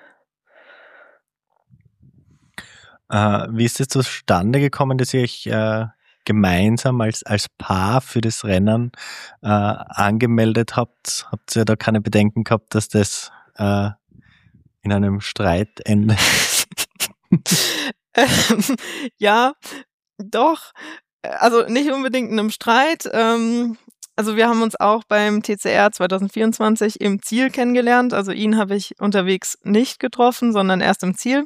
Äh, wie ist es zustande gekommen, dass ihr euch äh, gemeinsam als, als Paar für das Rennen äh, angemeldet habt? Habt ihr da keine Bedenken gehabt, dass das äh, in einem Streit endet? ähm, ja, doch. Also nicht unbedingt in einem Streit. Ähm, also wir haben uns auch beim T C R zwanzig vierundzwanzig im Ziel kennengelernt. Also ihn habe ich unterwegs nicht getroffen, sondern erst im Ziel.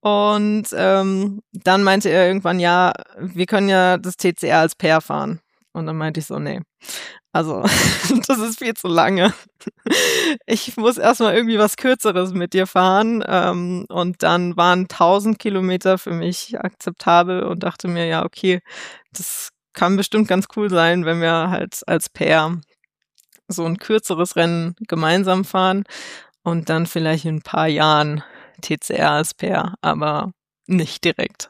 Und ähm, dann meinte er irgendwann, ja, wir können ja das T C R als Pair fahren. Und dann meinte ich so, nee, also das ist viel zu lange. Ich muss erstmal irgendwie was Kürzeres mit dir fahren. Ähm, und dann waren tausend Kilometer für mich akzeptabel und dachte mir, ja, okay, das kann bestimmt ganz cool sein, wenn wir halt als Pair so ein kürzeres Rennen gemeinsam fahren und dann vielleicht in ein paar Jahren T C R als Pair, aber nicht direkt.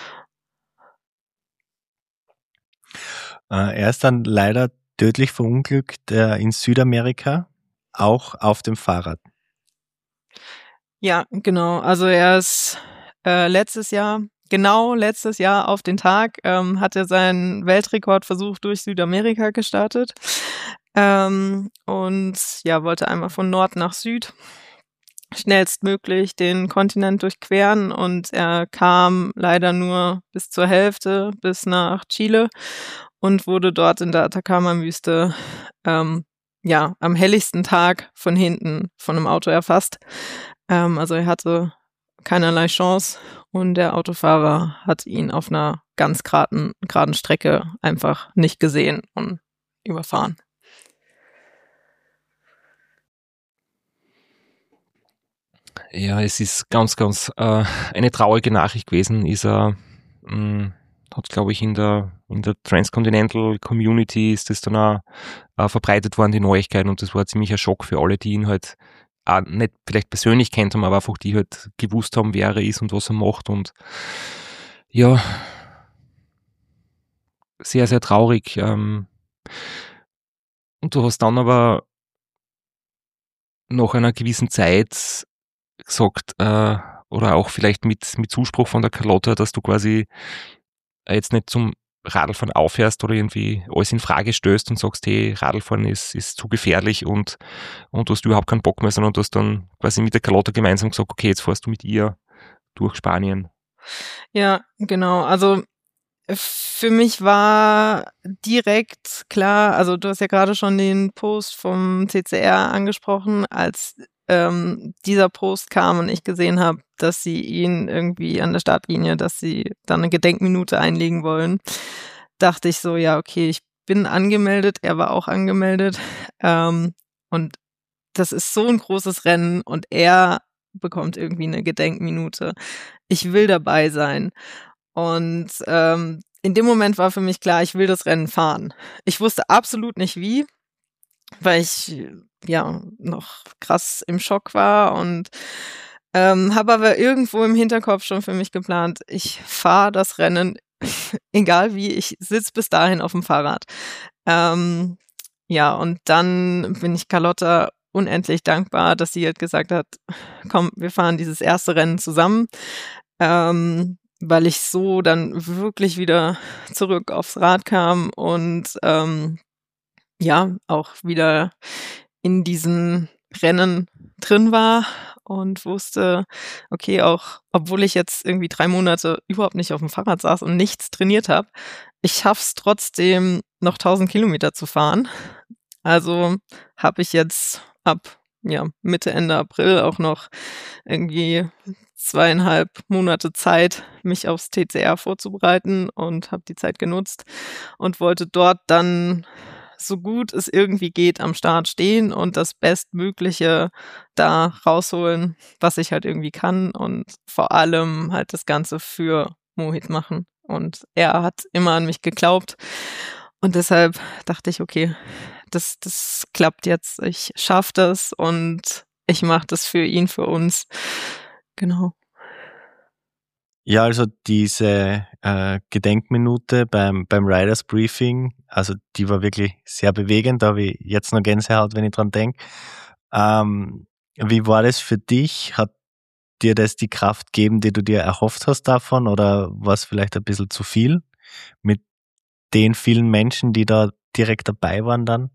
Äh, er ist dann leider tödlich verunglückt äh, in Südamerika, auch auf dem Fahrrad. Ja, genau. Also er ist äh, letztes Jahr, genau letztes Jahr auf den Tag, ähm, hat er seinen Weltrekordversuch durch Südamerika gestartet ähm, und ja, wollte einmal von Nord nach Süd schnellstmöglich den Kontinent durchqueren und er kam leider nur bis zur Hälfte, bis nach Chile und wurde dort in der Atacama-Wüste ähm, ja, am helligsten Tag von hinten von einem Auto erfasst. Ähm, also er hatte keinerlei Chance und der Autofahrer hat ihn auf einer ganz geraden, geraden Strecke einfach nicht gesehen und überfahren. Ja, es ist ganz, ganz äh, eine traurige Nachricht gewesen. Ist er mh, hat, glaube ich, in der in der Transcontinental Community ist das dann auch äh, verbreitet worden, die Neuigkeiten, und das war ziemlich ein Schock für alle, die ihn halt auch nicht vielleicht persönlich kennt haben, aber einfach die halt gewusst haben, wer er ist und was er macht, und ja, sehr, sehr traurig. Ähm, und du hast dann aber nach einer gewissen Zeit gesagt, äh, oder auch vielleicht mit, mit Zuspruch von der Carlotta, dass du quasi jetzt nicht zum Radlfahren aufhörst oder irgendwie alles in Frage stößt und sagst, hey, Radlfahren ist, ist zu gefährlich und, und du hast überhaupt keinen Bock mehr, sondern du hast dann quasi mit der Carlotta gemeinsam gesagt, okay, jetzt fährst du mit ihr durch Spanien. Ja, genau. Also für mich war direkt klar, also du hast ja gerade schon den Post vom T C R angesprochen, als ähm, dieser Post kam und ich gesehen habe, dass sie ihn irgendwie an der Startlinie, dass sie dann eine Gedenkminute einlegen wollen, dachte ich so, ja, okay, ich bin angemeldet, er war auch angemeldet ähm, und das ist so ein großes Rennen und er bekommt irgendwie eine Gedenkminute. Ich will dabei sein. Und ähm, in dem Moment war für mich klar, ich will das Rennen fahren. Ich wusste absolut nicht wie, weil ich ja noch krass im Schock war und ähm, habe aber irgendwo im Hinterkopf schon für mich geplant, ich fahre das Rennen, egal wie, ich sitze bis dahin auf dem Fahrrad. Ähm, ja, und dann bin ich Carlotta unendlich dankbar, dass sie halt gesagt hat, komm, wir fahren dieses erste Rennen zusammen. Ähm, weil ich so dann wirklich wieder zurück aufs Rad kam und ähm, ja, auch wieder in diesen Rennen drin war und wusste, okay, auch obwohl ich jetzt irgendwie drei Monate überhaupt nicht auf dem Fahrrad saß und nichts trainiert habe, ich schaff's trotzdem noch tausend Kilometer zu fahren. Also habe ich jetzt ab ja, Mitte, Ende April auch noch irgendwie zweieinhalb Monate Zeit, mich aufs T C R vorzubereiten und habe die Zeit genutzt und wollte dort dann so gut es irgendwie geht am Start stehen und das Bestmögliche da rausholen, was ich halt irgendwie kann und vor allem halt das Ganze für Mohit machen. Und er hat immer an mich geglaubt und deshalb dachte ich, okay, das, das klappt jetzt, ich schaffe das und ich mache das für ihn, für uns. Genau. Ja, also diese äh, Gedenkminute beim, beim Riders Briefing, also die war wirklich sehr bewegend, da habe ich jetzt noch Gänsehaut, wenn ich dran denke. Ähm, wie war das für dich? Hat dir das die Kraft gegeben, die du dir erhofft hast davon, oder war es vielleicht ein bisschen zu viel mit den vielen Menschen, die da direkt dabei waren dann?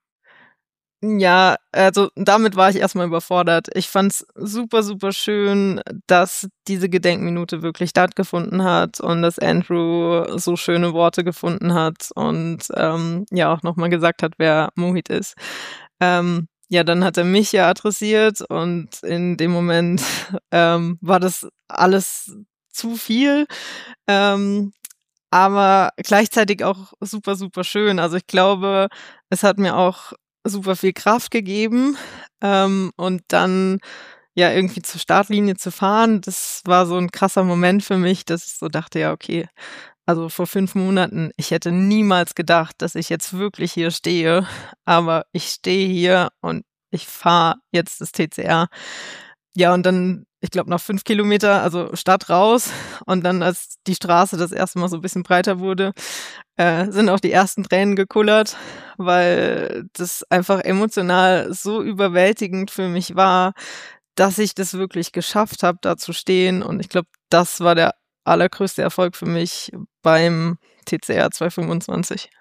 Ja, also damit war ich erstmal überfordert. Ich fand's super, super schön, dass diese Gedenkminute wirklich stattgefunden hat und dass Andrew so schöne Worte gefunden hat und ähm, ja auch nochmal gesagt hat, wer Mohit ist. Ähm, ja, dann hat er mich ja adressiert und in dem Moment ähm, war das alles zu viel. Ähm, aber gleichzeitig auch super, super schön. Also ich glaube, es hat mir auch super viel Kraft gegeben ähm, und dann ja irgendwie zur Startlinie zu fahren, das war so ein krasser Moment für mich, dass ich so dachte, ja okay, also vor fünf Monaten, ich hätte niemals gedacht, dass ich jetzt wirklich hier stehe, aber ich stehe hier und ich fahre jetzt das T C R. Ja, und dann, ich glaube, nach fünf Kilometer, also Stadt raus und dann, als die Straße das erste Mal so ein bisschen breiter wurde, äh, sind auch die ersten Tränen gekullert, weil das einfach emotional so überwältigend für mich war, dass ich das wirklich geschafft habe, da zu stehen. Und ich glaube, das war der allergrößte Erfolg für mich beim T C R zweihundertfünfundzwanzig.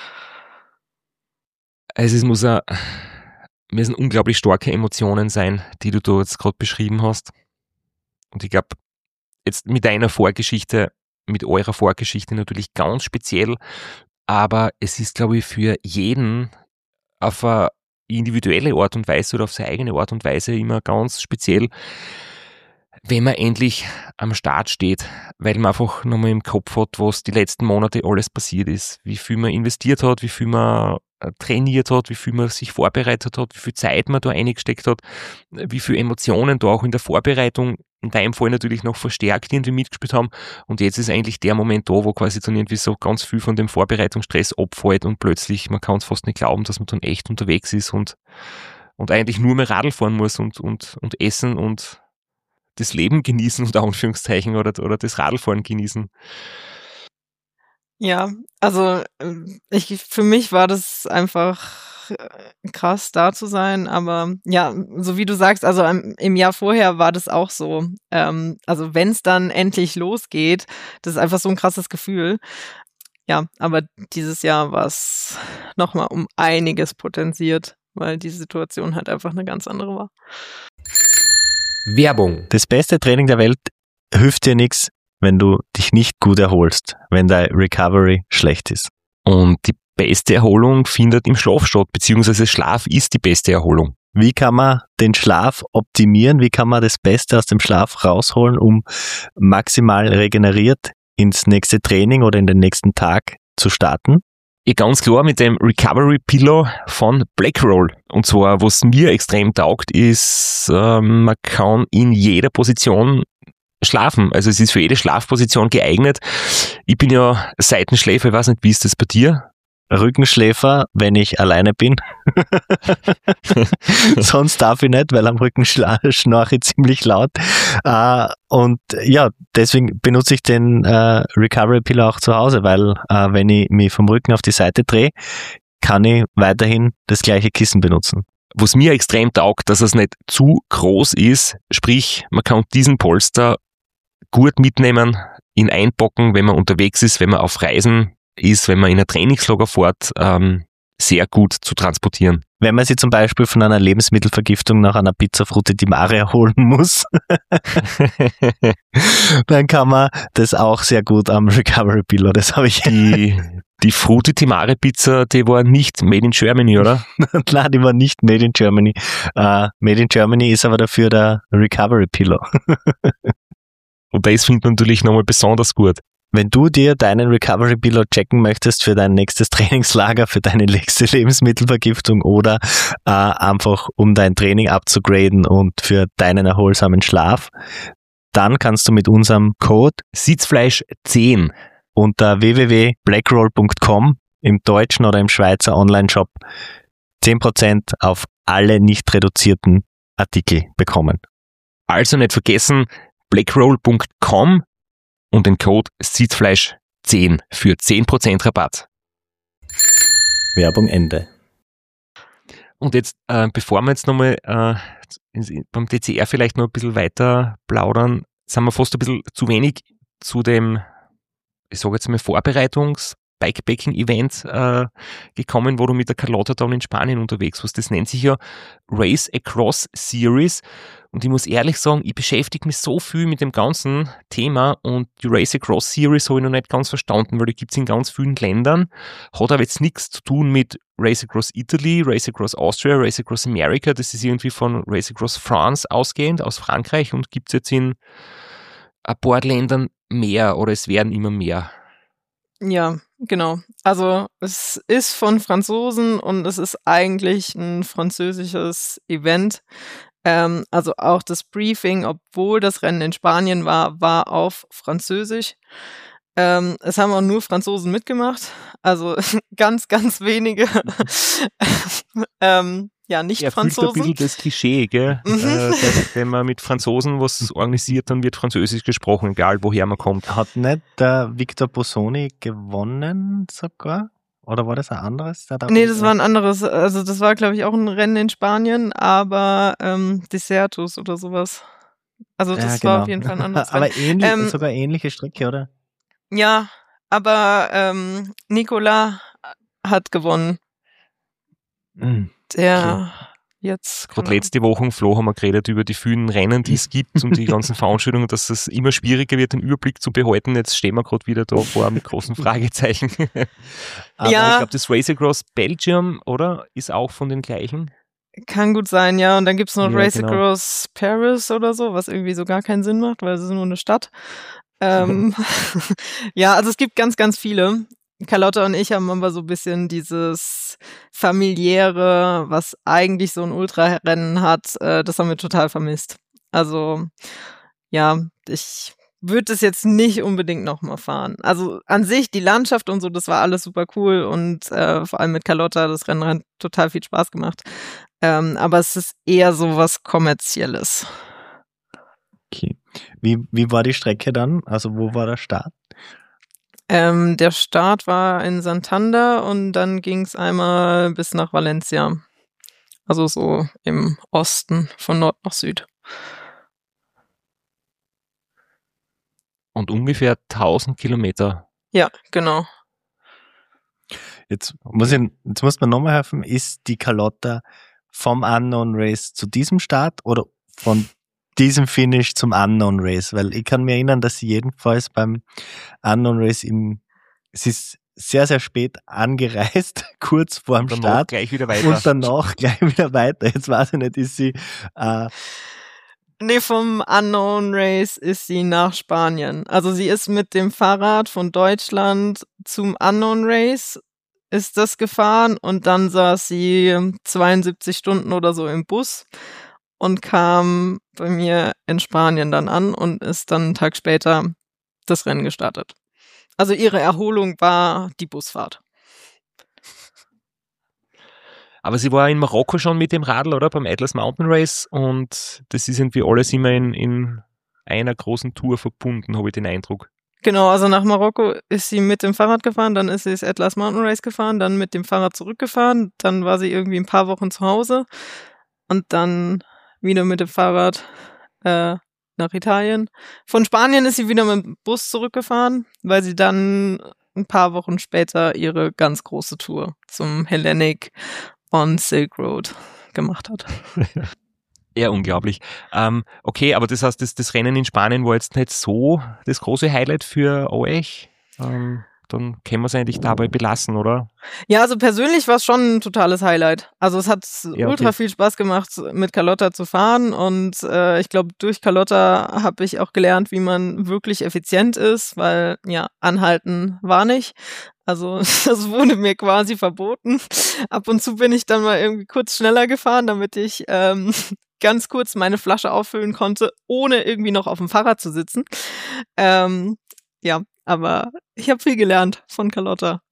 Also es muss ja, müssen unglaublich starke Emotionen sein, die du da jetzt gerade beschrieben hast. Und ich glaube, jetzt mit deiner Vorgeschichte, mit eurer Vorgeschichte natürlich ganz speziell, aber es ist, glaube ich, für jeden auf eine individuelle Art und Weise oder auf seine eigene Art und Weise immer ganz speziell, wenn man endlich am Start steht, weil man einfach nochmal im Kopf hat, was die letzten Monate alles passiert ist, wie viel man investiert hat, wie viel man trainiert hat, wie viel man sich vorbereitet hat, wie viel Zeit man da eingesteckt hat, wie viele Emotionen da auch in der Vorbereitung, in deinem Fall natürlich noch verstärkt irgendwie mitgespielt haben. Und jetzt ist eigentlich der Moment da, wo quasi dann irgendwie so ganz viel von dem Vorbereitungsstress abfällt und plötzlich, man kann es fast nicht glauben, dass man dann echt unterwegs ist und, und eigentlich nur mehr Radl fahren muss und, und, und essen und das Leben genießen, unter Anführungszeichen, oder, oder das Radlfahren genießen. Ja, also ich, für mich war das einfach krass, da zu sein, aber ja, so wie du sagst, also im Jahr vorher war das auch so. Ähm, also wenn es dann endlich losgeht, das ist einfach so ein krasses Gefühl. Ja, aber dieses Jahr war es nochmal um einiges potenziert, weil die Situation halt einfach eine ganz andere war. Werbung. Das beste Training der Welt hilft dir nichts, wenn du dich nicht gut erholst, wenn dein Recovery schlecht ist. Und die beste Erholung findet im Schlaf statt, beziehungsweise Schlaf ist die beste Erholung. Wie kann man den Schlaf optimieren? Wie kann man das Beste aus dem Schlaf rausholen, um maximal regeneriert ins nächste Training oder in den nächsten Tag zu starten? Ja, ganz klar mit dem Recovery Pillow von Blackroll. Und zwar, was mir extrem taugt, ist, äh, man kann in jeder Position schlafen. Also es ist für jede Schlafposition geeignet. Ich bin ja Seitenschläfer, ich weiß nicht, wie ist das bei dir? Rückenschläfer, wenn ich alleine bin. Sonst darf ich nicht, weil am Rücken schnarche ich ziemlich laut. Uh, und ja, deswegen benutze ich den uh, Recovery Pillow auch zu Hause, weil uh, wenn ich mich vom Rücken auf die Seite drehe, kann ich weiterhin das gleiche Kissen benutzen. Was mir extrem taugt, dass es nicht zu groß ist, sprich, man kann diesen Polster gut mitnehmen, ihn einpacken, wenn man unterwegs ist, wenn man auf Reisen ist, wenn man in ein Trainingslager fährt, ähm, sehr gut zu transportieren. Wenn man sich zum Beispiel von einer Lebensmittelvergiftung nach einer Pizza Frutti di Mare erholen muss, dann kann man das auch sehr gut am Recovery Pillow. Das habe ich. Die, die Frutti di Mare Pizza, die war nicht made in Germany, oder? Nein, die war nicht made in Germany. Uh, made in Germany ist aber dafür der Recovery Pillow. Und das findet man natürlich nochmal besonders gut. Wenn du dir deinen Recovery Pillow checken möchtest für dein nächstes Trainingslager, für deine nächste Lebensmittelvergiftung oder äh, einfach um dein Training abzugraden und für deinen erholsamen Schlaf, dann kannst du mit unserem Code Sitzfleisch zehn unter w w w punkt blackroll punkt com im deutschen oder im Schweizer Online-Shop zehn Prozent auf alle nicht reduzierten Artikel bekommen. Also nicht vergessen, blackroll punkt com und den Code Sitzfleisch zehn für zehn Prozent Rabatt. Werbung Ende. Und jetzt, äh, bevor wir jetzt nochmal äh, beim T C R vielleicht noch ein bisschen weiter plaudern, sind wir fast ein bisschen zu wenig zu dem, ich sage jetzt mal, Vorbereitungs- Bikepacking-Event äh, gekommen, wo du mit der Carlotta dann in Spanien unterwegs warst. Das nennt sich ja Race Across Series. Und ich muss ehrlich sagen, ich beschäftige mich so viel mit dem ganzen Thema und die Race Across Series habe ich noch nicht ganz verstanden, weil die gibt es in ganz vielen Ländern. Hat aber jetzt nichts zu tun mit Race Across Italy, Race Across Austria, Race Across America. Das ist irgendwie von Race Across France ausgehend, aus Frankreich, und gibt es jetzt in ein paar Ländern mehr oder es werden immer mehr. Ja, genau. Also es ist von Franzosen und es ist eigentlich ein französisches Event. Ähm, also auch das Briefing, obwohl das Rennen in Spanien war, war auf Französisch. Ähm, es haben auch nur Franzosen mitgemacht, also ganz, ganz wenige ähm, ja, nicht Erfüllt ein Franzosen. bisschen das Klischee, gell? Mhm. Äh, dass, wenn man mit Franzosen was organisiert, dann wird Französisch gesprochen, egal woher man kommt. Hat nicht der Victor Bossoni gewonnen sogar? Oder war das ein anderes? Der da Nee, das war ein anderes, also das war, glaube ich, auch ein Rennen in Spanien, aber ähm, Desertus oder sowas. Also das ja, war genau. auf jeden Fall ein anderes Rennen. Aber ähnlich, Ähm, sogar ähnliche Strecke, oder? Ja, aber ähm, Nicolas hat gewonnen. Mhm. Der jetzt. Gerade genau. letzte Woche, Flo, haben wir geredet über die vielen Rennen, die es gibt und die ganzen Veranstaltungen, dass es immer schwieriger wird, den Überblick zu behalten. Jetzt stehen wir gerade wieder da vor mit großen Fragezeichen. Aber Ja. ich glaube, das Race Across Belgium, oder? Ist auch von den gleichen. Kann gut sein, ja. Und dann gibt's noch Ja, Race genau. Across Paris oder so, was irgendwie so gar keinen Sinn macht, weil es ist nur eine Stadt. Ähm, ja, also es gibt ganz, ganz viele. Carlotta und ich haben aber so ein bisschen dieses familiäre, was eigentlich so ein Ultrarennen hat, äh, das haben wir total vermisst. Also ja, ich würde es jetzt nicht unbedingt nochmal fahren. Also an sich, die Landschaft und so, das war alles super cool und äh, vor allem mit Carlotta, das Rennen hat total viel Spaß gemacht. Ähm, aber es ist eher so was Kommerzielles. Okay. Wie, wie war die Strecke dann? Also wo war der Start? Ähm, der Start war in Santander und dann ging es einmal bis nach Valencia. Also so im Osten von Nord nach Süd. Und ungefähr tausend Kilometer. Ja, genau. Jetzt muss ich, jetzt muss man nochmal helfen, ist die Carlotta vom Unknown Race zu diesem Start oder von diesem Finish zum Unknown Race? Weil ich kann mir erinnern, dass sie jedenfalls beim Unknown Race im, es ist sehr, sehr spät angereist, kurz vor dem Danach Start. gleich wieder weiter. Und danach gleich wieder weiter. Jetzt weiß ich nicht, ist sie, äh, Nee, vom Unknown Race ist sie nach Spanien. Also sie ist mit dem Fahrrad von Deutschland zum Unknown Race, ist das gefahren und dann saß sie zweiundsiebzig Stunden oder so im Bus und kam bei mir in Spanien dann an und ist dann einen Tag später das Rennen gestartet. Also ihre Erholung war die Busfahrt. Aber sie war in Marokko schon mit dem Radl, oder? Beim Atlas Mountain Race und das ist irgendwie alles immer in, in einer großen Tour verbunden, habe ich den Eindruck. Genau, also nach Marokko ist sie mit dem Fahrrad gefahren, dann ist sie das Atlas Mountain Race gefahren, dann mit dem Fahrrad zurückgefahren, dann war sie irgendwie ein paar Wochen zu Hause und dann wieder mit dem Fahrrad äh, nach Italien. Von Spanien ist sie wieder mit dem Bus zurückgefahren, weil sie dann ein paar Wochen später ihre ganz große Tour zum Hellenic on Silk Road gemacht hat. Ja, unglaublich. Ähm, okay, aber das heißt, das, das Rennen in Spanien war jetzt nicht so das große Highlight für euch. Ähm, dann können wir es eigentlich dabei belassen, oder? Ja, also persönlich war es schon ein totales Highlight. Also es hat Ja, ultra okay. viel Spaß gemacht, mit Carlotta zu fahren und äh, ich glaube, durch Carlotta habe ich auch gelernt, wie man wirklich effizient ist, weil ja, anhalten war nicht. Also das wurde mir quasi verboten. Ab und zu bin ich dann mal irgendwie kurz schneller gefahren, damit ich ähm, ganz kurz meine Flasche auffüllen konnte, ohne irgendwie noch auf dem Fahrrad zu sitzen. Ähm, ja, aber ich habe viel gelernt von Carlotta.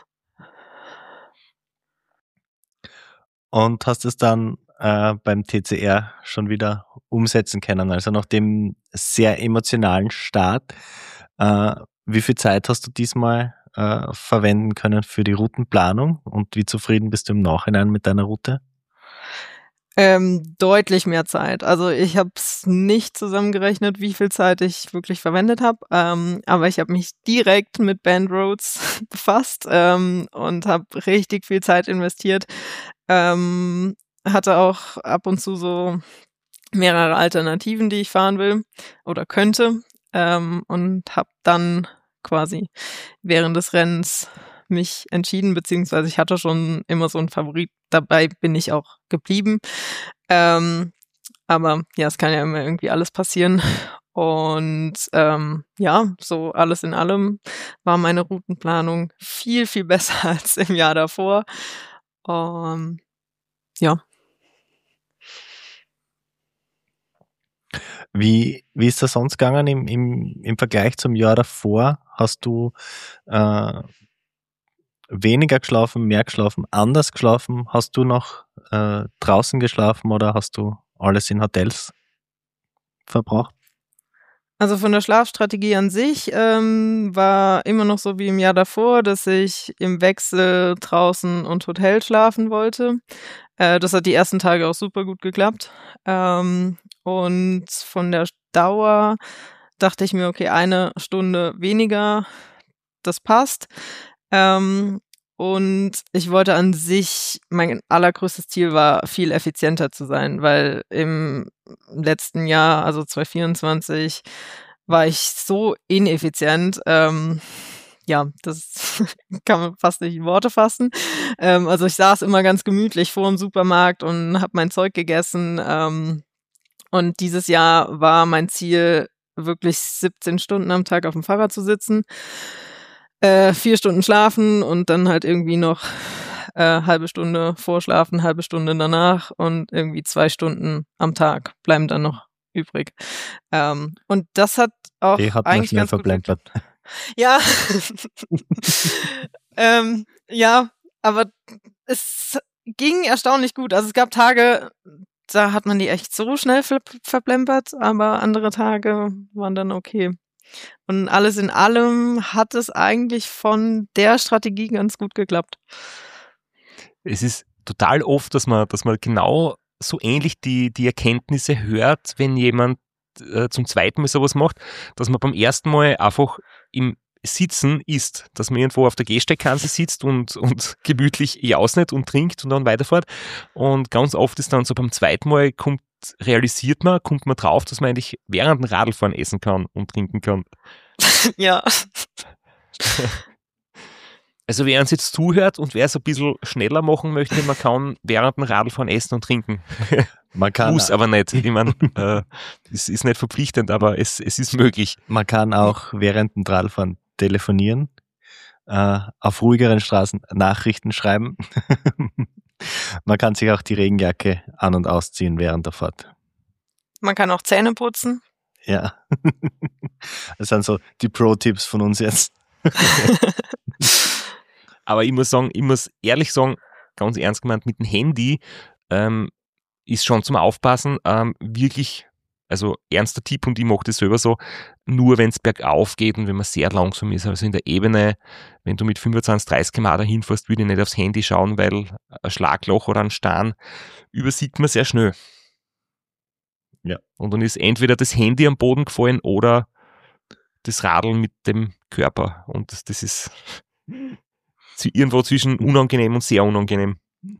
und hast es dann äh, beim T C R schon wieder umsetzen können. Also nach dem sehr emotionalen Start. Äh, wie viel Zeit hast du diesmal äh, verwenden können für die Routenplanung und wie zufrieden bist du im Nachhinein mit deiner Route? Ähm, deutlich mehr Zeit. Also ich habe es nicht zusammengerechnet, wie viel Zeit ich wirklich verwendet habe, ähm, aber ich habe mich direkt mit Bandroads befasst ähm, und habe richtig viel Zeit investiert. Ähm, hatte auch ab und zu so mehrere Alternativen, die ich fahren will oder könnte ähm, und habe dann quasi während des Rennens mich entschieden, beziehungsweise ich hatte schon immer so einen Favorit, dabei bin ich auch geblieben. Ähm, aber ja, es kann ja immer irgendwie alles passieren. Und ähm, ja, so alles in allem war meine Routenplanung viel, viel besser als im Jahr davor. Ähm, ja. Wie, wie ist das sonst gegangen im, im, im Vergleich zum Jahr davor? Hast du äh, weniger geschlafen, mehr geschlafen, anders geschlafen? Hast du noch äh, draußen geschlafen oder hast du alles in Hotels verbracht? Also von der Schlafstrategie an sich ähm, war immer noch so wie im Jahr davor, dass ich im Wechsel draußen und Hotel schlafen wollte. Äh, das hat die ersten Tage auch super gut geklappt. Ähm, und von der Dauer dachte ich mir, okay, eine Stunde weniger, das passt. Ähm, und ich wollte an sich, mein allergrößtes Ziel war, viel effizienter zu sein, weil im letzten Jahr, also zwanzig vierundzwanzig, war ich so ineffizient. Ähm, ja, das kann man fast nicht in Worte fassen. Ähm, also ich saß immer ganz gemütlich vor dem Supermarkt und habe mein Zeug gegessen. Ähm, und dieses Jahr war mein Ziel, wirklich siebzehn Stunden am Tag auf dem Fahrrad zu sitzen, äh, vier Stunden schlafen und dann halt irgendwie noch äh, halbe Stunde vorschlafen, halbe Stunde danach und irgendwie zwei Stunden am Tag bleiben dann noch übrig. Ähm, und das hat auch Die hat man eigentlich schnell ganz gut verplempert. geklappt. Ja, ähm, ja, aber es ging erstaunlich gut. Also es gab Tage, da hat man die echt so schnell ver verplempert, aber andere Tage waren dann okay. Und alles in allem hat es eigentlich von der Strategie ganz gut geklappt. Es ist total oft, dass man, dass man genau so ähnlich die, die Erkenntnisse hört, wenn jemand äh, zum zweiten Mal sowas macht, dass man beim ersten Mal einfach im Sitzen isst, dass man irgendwo auf der Gehsteigkante sitzt und, und gemütlich jausnet und trinkt und dann weiterfährt. Und ganz oft ist dann so beim zweiten Mal kommt, realisiert man, kommt man drauf, dass man eigentlich während dem Radlfahren essen kann und trinken kann. Ja. Also wer uns jetzt zuhört und wer es ein bisschen schneller machen möchte, man kann während dem Radlfahren essen und trinken. Man kann, Muss aber nicht. Ich meine, äh, es ist nicht verpflichtend, aber es, es ist möglich. man kann auch während dem Radfahren telefonieren, äh, auf ruhigeren Straßen Nachrichten schreiben. Man kann sich auch die Regenjacke an- und ausziehen während der Fahrt. Man kann auch Zähne putzen. Ja. Das sind so die Pro-Tipps von uns jetzt. Aber ich muss sagen, ich muss ehrlich sagen, ganz ernst gemeint, mit dem Handy ähm, ist schon zum Aufpassen ähm, wirklich, also ernster Tipp und ich mache das selber so, nur wenn es bergauf geht und wenn man sehr langsam ist, also in der Ebene, wenn du mit fünfundzwanzig, dreißig Kilometer per Stunde hinfährst, würde ich nicht aufs Handy schauen, weil ein Schlagloch oder ein Stein übersieht man sehr schnell. Ja. Und dann ist entweder das Handy am Boden gefallen oder das Radl mit dem Körper und das, das ist irgendwo zwischen unangenehm und sehr unangenehm.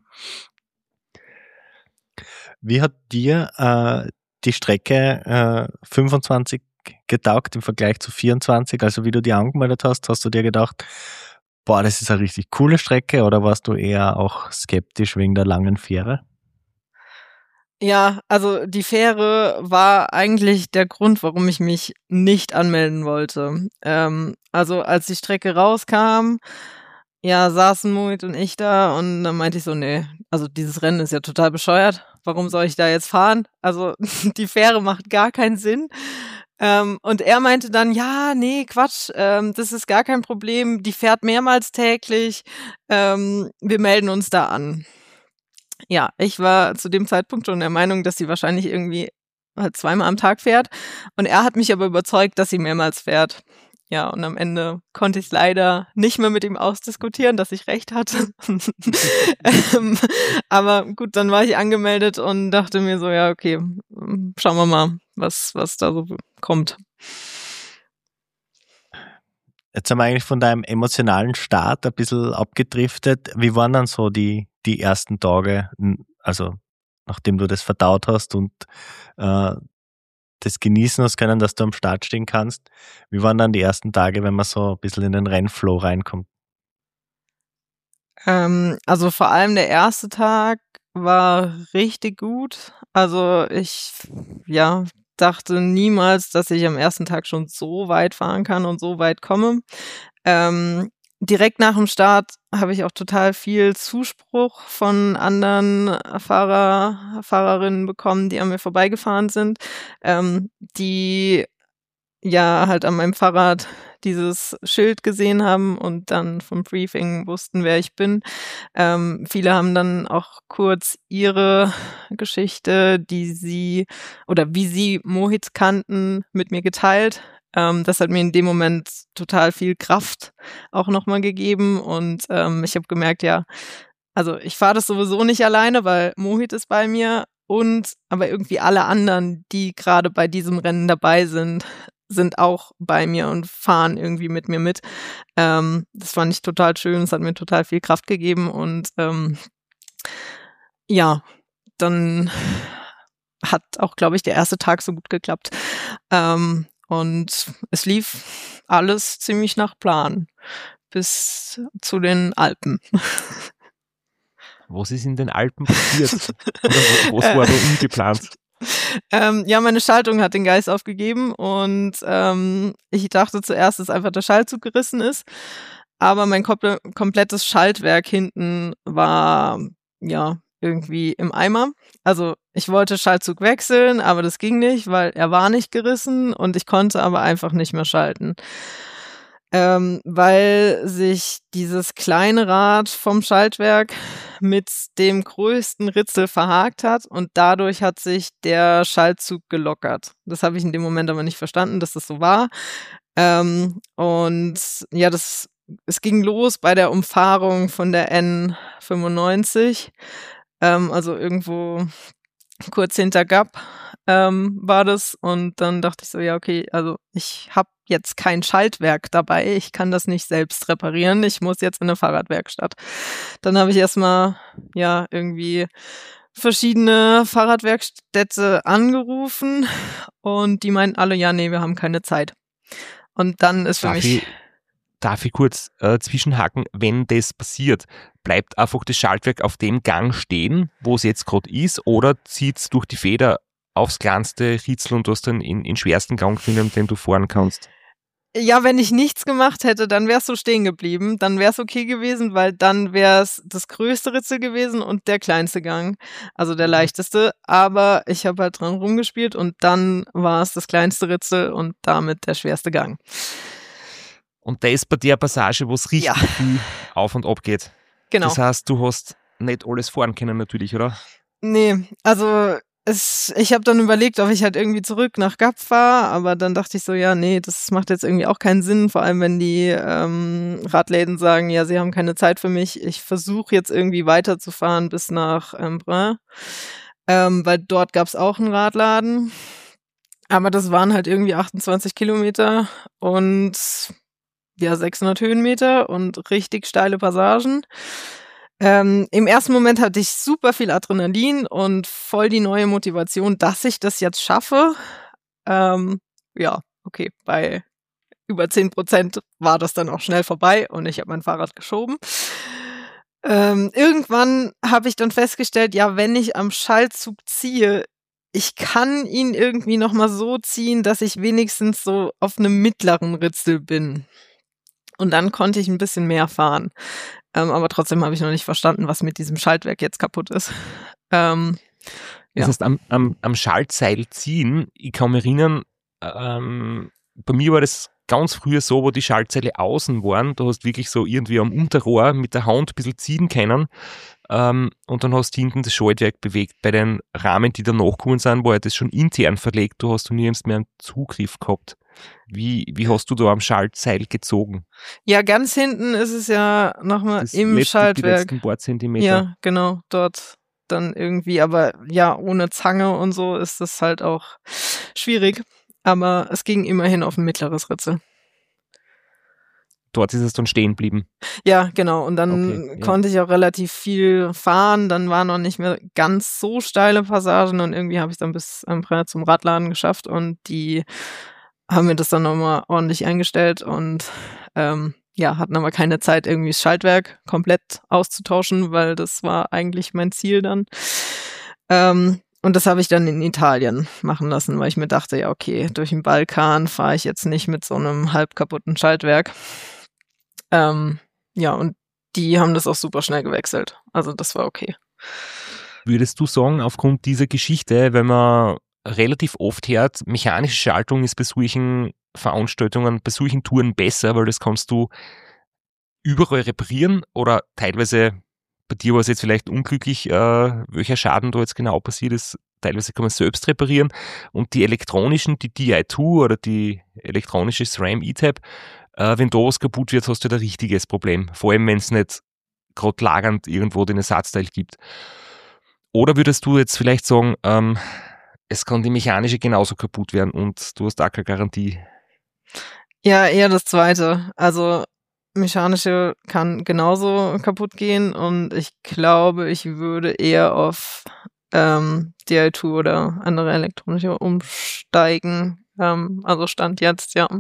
Wie hat dir äh, die Strecke äh, fünfundzwanzig getaugt im Vergleich zu vierundzwanzig? Also wie du die angemeldet hast, hast du dir gedacht, boah, das ist eine richtig coole Strecke, oder warst du eher auch skeptisch wegen der langen Fähre? Ja, also die Fähre war eigentlich der Grund, warum ich mich nicht anmelden wollte. Ähm, also als die Strecke rauskam, ja, saßen Moit und ich da und dann meinte ich so, nee, also dieses Rennen ist ja total bescheuert. Warum soll ich da jetzt fahren? Also die Fähre macht gar keinen Sinn. Ähm, und er meinte dann, ja, nee, Quatsch, ähm, das ist gar kein Problem. Die fährt mehrmals täglich. Ähm, wir melden uns da an. Ja, ich war zu dem Zeitpunkt schon der Meinung, dass sie wahrscheinlich irgendwie halt zweimal am Tag fährt. Und er hat mich aber überzeugt, dass sie mehrmals fährt. Ja, und am Ende konnte ich leider nicht mehr mit ihm ausdiskutieren, dass ich recht hatte. ähm, aber gut, dann war ich angemeldet und dachte mir so, ja, okay, schauen wir mal, was, was da so kommt. Jetzt haben wir eigentlich von deinem emotionalen Start ein bisschen abgedriftet. Wie waren dann so die, die ersten Tage, also nachdem du das verdaut hast und äh, das genießen hast können, dass du am Start stehen kannst? Wie waren dann die ersten Tage, wenn man so ein bisschen in den Rennflow reinkommt? Ähm, also vor allem der erste Tag war richtig gut. Also ich, ja, dachte niemals, dass ich am ersten Tag schon so weit fahren kann und so weit komme. Ähm, direkt nach dem Start habe ich auch total viel Zuspruch von anderen Fahrer, Fahrerinnen bekommen, die an mir vorbeigefahren sind, ähm, die ja halt an meinem Fahrrad dieses Schild gesehen haben und dann vom Briefing wussten, wer ich bin. Ähm, viele haben dann auch kurz ihre Geschichte, die sie oder wie sie Mohit kannten, mit mir geteilt. Ähm, das hat mir in dem Moment total viel Kraft auch nochmal gegeben und ähm, ich habe gemerkt, ja, also ich fahre das sowieso nicht alleine, weil Mohit ist bei mir und aber irgendwie alle anderen, die gerade bei diesem Rennen dabei sind, sind auch bei mir und fahren irgendwie mit mir mit. Ähm, das fand ich total schön, es hat mir total viel Kraft gegeben und ähm, ja, dann hat auch, glaube ich, der erste Tag so gut geklappt. Ähm, und es lief alles ziemlich nach Plan bis zu den Alpen. Was ist in den Alpen passiert? Oder wo, was war da ungeplant? Ähm, ja, meine Schaltung hat den Geist aufgegeben und ähm, ich dachte zuerst, dass einfach der Schaltzug gerissen ist, aber mein komple- komplettes Schaltwerk hinten war ja irgendwie im Eimer. Also ich wollte Schaltzug wechseln, aber das ging nicht, weil er war nicht gerissen und ich konnte aber einfach nicht mehr schalten. Ähm, weil sich dieses kleine Rad vom Schaltwerk mit dem größten Ritzel verhakt hat und dadurch hat sich der Schaltzug gelockert. Das habe ich in dem Moment aber nicht verstanden, dass das so war. Ähm, und ja, das es ging los bei der Umfahrung von der N fünfundneunzig, ähm, also irgendwo kurz hinter Gap ähm, war das und dann dachte ich so, ja okay, also ich habe jetzt kein Schaltwerk dabei, ich kann das nicht selbst reparieren, ich muss jetzt in eine Fahrradwerkstatt. Dann habe ich erstmal ja irgendwie verschiedene Fahrradwerkstätte angerufen und die meinten alle, ja nee, wir haben keine Zeit. Und dann ist für Darf mich... ich, darf ich kurz äh, zwischenhaken, wenn das passiert, bleibt einfach das Schaltwerk auf dem Gang stehen, wo es jetzt gerade ist, oder zieht es durch die Feder aufs kleinste Ritzel und du hast dann in, in schwersten Gang drinnen, den du fahren kannst? Ja, wenn ich nichts gemacht hätte, dann wäre es so stehen geblieben. Dann wäre es okay gewesen, weil dann wäre es das größte Ritzel gewesen und der kleinste Gang, also der leichteste. Aber ich habe halt dran rumgespielt und dann war es das kleinste Ritzel und damit der schwerste Gang. Und da ist bei der Passage, wo es richtig Ja. viel auf und ab geht. Genau. Das heißt, du hast nicht alles fahren können natürlich, oder? Nee, also es, ich habe dann überlegt, ob ich halt irgendwie zurück nach Gap fahre, aber dann dachte ich so, ja, nee, das macht jetzt irgendwie auch keinen Sinn, vor allem wenn die ähm, Radläden sagen, ja, sie haben keine Zeit für mich. Ich versuche jetzt irgendwie weiterzufahren bis nach Embrun, ähm, weil dort gab es auch einen Radladen, aber das waren halt irgendwie achtundzwanzig Kilometer und ja, sechshundert Höhenmeter und richtig steile Passagen. Ähm, im ersten Moment hatte ich super viel Adrenalin und voll die neue Motivation, dass ich das jetzt schaffe. Ähm, ja, okay, bei über zehn Prozent war das dann auch schnell vorbei und ich habe mein Fahrrad geschoben. Ähm, irgendwann habe ich dann festgestellt, ja, wenn ich am Schaltzug ziehe, ich kann ihn irgendwie nochmal so ziehen, dass ich wenigstens so auf einem mittleren Ritzel bin. Und dann konnte ich ein bisschen mehr fahren. Ähm, aber trotzdem habe ich noch nicht verstanden, was mit diesem Schaltwerk jetzt kaputt ist. Ähm, Das ja. heißt, am, am, am Schaltseil ziehen, ich kann mich erinnern, ähm, bei mir war das ganz früher so, wo die Schaltseile außen waren, du hast wirklich so irgendwie am Unterrohr mit der Hand ein bisschen ziehen können ähm, und dann hast du hinten das Schaltwerk bewegt. Bei den Rahmen, die danach gekommen sind, war das schon intern verlegt, du hast du nirgends mehr einen Zugriff gehabt. Wie, wie hast du da am Schaltseil gezogen? Ja, ganz hinten ist es ja nochmal Das im letzte, die Schaltwerk. letzten paar Zentimeter. Ja, genau, dort dann irgendwie, aber ja, ohne Zange und so ist das halt auch schwierig. Aber es ging immerhin auf ein mittleres Ritzel. Dort ist es dann stehen geblieben. Ja, genau. Und dann Okay, ja. konnte ich auch relativ viel fahren. Dann waren noch nicht mehr ganz so steile Passagen und irgendwie habe ich dann bis ähm, zum Radladen geschafft und die haben mir das dann nochmal ordentlich eingestellt und ähm, ja, hatten aber keine Zeit, irgendwie das Schaltwerk komplett auszutauschen, weil das war eigentlich mein Ziel dann. Ähm, und das habe ich dann in Italien machen lassen, weil ich mir dachte, ja okay, durch den Balkan fahre ich jetzt nicht mit so einem halb kaputten Schaltwerk. Ähm, ja, und die haben das auch super schnell gewechselt. Also das war okay. Würdest du sagen, aufgrund dieser Geschichte, wenn man relativ oft hört, mechanische Schaltung ist bei solchen Veranstaltungen, bei solchen Touren besser, weil das kannst du überall reparieren oder teilweise, bei dir war es jetzt vielleicht unglücklich, äh, welcher Schaden da jetzt genau passiert ist, teilweise kann man selbst reparieren und die elektronischen, die D I zwei oder die elektronische SRAM E-Tab, äh, wenn da was kaputt wird, hast du da ein richtiges Problem, vor allem wenn es nicht gerade lagernd irgendwo den Ersatzteil gibt. Oder würdest du jetzt vielleicht sagen, ähm, es kann die mechanische genauso kaputt werden und du hast auch keine Garantie? Ja, eher das Zweite. Also mechanische kann genauso kaputt gehen und ich glaube, ich würde eher auf ähm, D I zwei oder andere elektronische umsteigen. Ähm, also Stand jetzt, ja.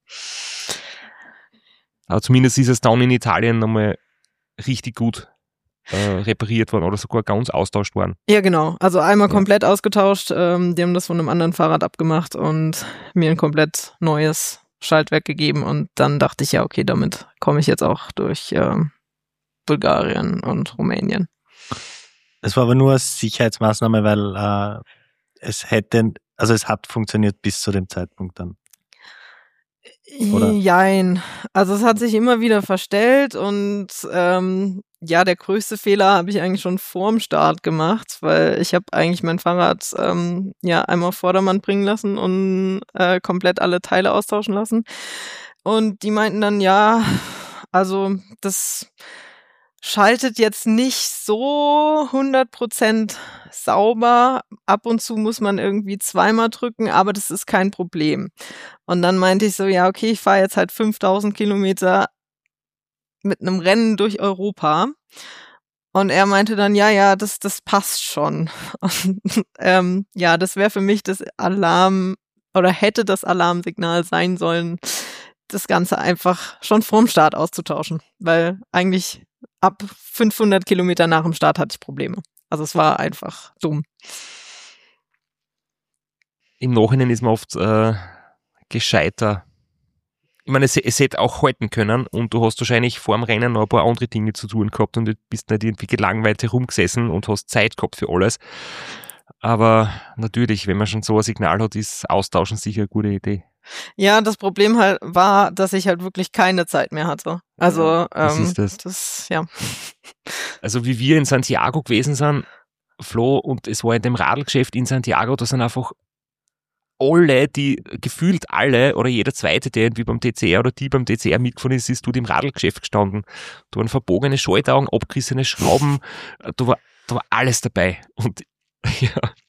Aber zumindest ist es dann in Italien nochmal richtig gut äh, repariert worden oder sogar ganz austauscht worden. Ja, genau. Also einmal Ja. komplett ausgetauscht. Ähm, die haben das von einem anderen Fahrrad abgemacht und mir ein komplett neues Schaltwerk gegeben. Und dann dachte ich, ja, okay, damit komme ich jetzt auch durch ähm, Bulgarien und Rumänien. Es war aber nur eine Sicherheitsmaßnahme, weil äh, es hätte, also es hat funktioniert bis zu dem Zeitpunkt dann. Oder? Jein. Also es hat sich immer wieder verstellt und ähm, ja, der größte Fehler habe ich eigentlich schon vorm Start gemacht, weil ich habe eigentlich mein Fahrrad ähm, ja einmal auf Vordermann bringen lassen und äh, komplett alle Teile austauschen lassen. Und die meinten dann, ja, also das schaltet jetzt nicht so hundert Prozent sauber. Ab und zu muss man irgendwie zweimal drücken, aber das ist kein Problem. Und dann meinte ich so, ja, okay, ich fahre jetzt halt fünftausend Kilometer mit einem Rennen durch Europa. Und er meinte dann, ja, ja, das, das passt schon. Und ähm, ja, das wäre für mich das Alarm oder hätte das Alarmsignal sein sollen, das Ganze einfach schon vorm Start auszutauschen. Weil eigentlich ab fünfhundert Kilometer nach dem Start hatte ich Probleme. Also es war einfach dumm. Im Nachhinein ist man oft äh, gescheiter. Ich meine, es, es hätte auch halten können und du hast wahrscheinlich vor dem Rennen noch ein paar andere Dinge zu tun gehabt und du bist nicht irgendwie gelangweilt herumgesessen und hast Zeit gehabt für alles. Aber natürlich, wenn man schon so ein Signal hat, ist Austauschen sicher eine gute Idee. Ja, das Problem halt war, dass ich halt wirklich keine Zeit mehr hatte. Also, ja, das ähm, ist das. das, ja. Also wie wir in Santiago gewesen sind, Flo, und es war in dem Radlgeschäft in Santiago, da sind einfach alle, die gefühlt alle oder jeder Zweite, der irgendwie beim T C R oder die beim T C R mitgefahren ist, ist du im Radlgeschäft gestanden. Da waren verbogene Schaltaugen, abgerissene Schrauben, da war, da war alles dabei. Und ja.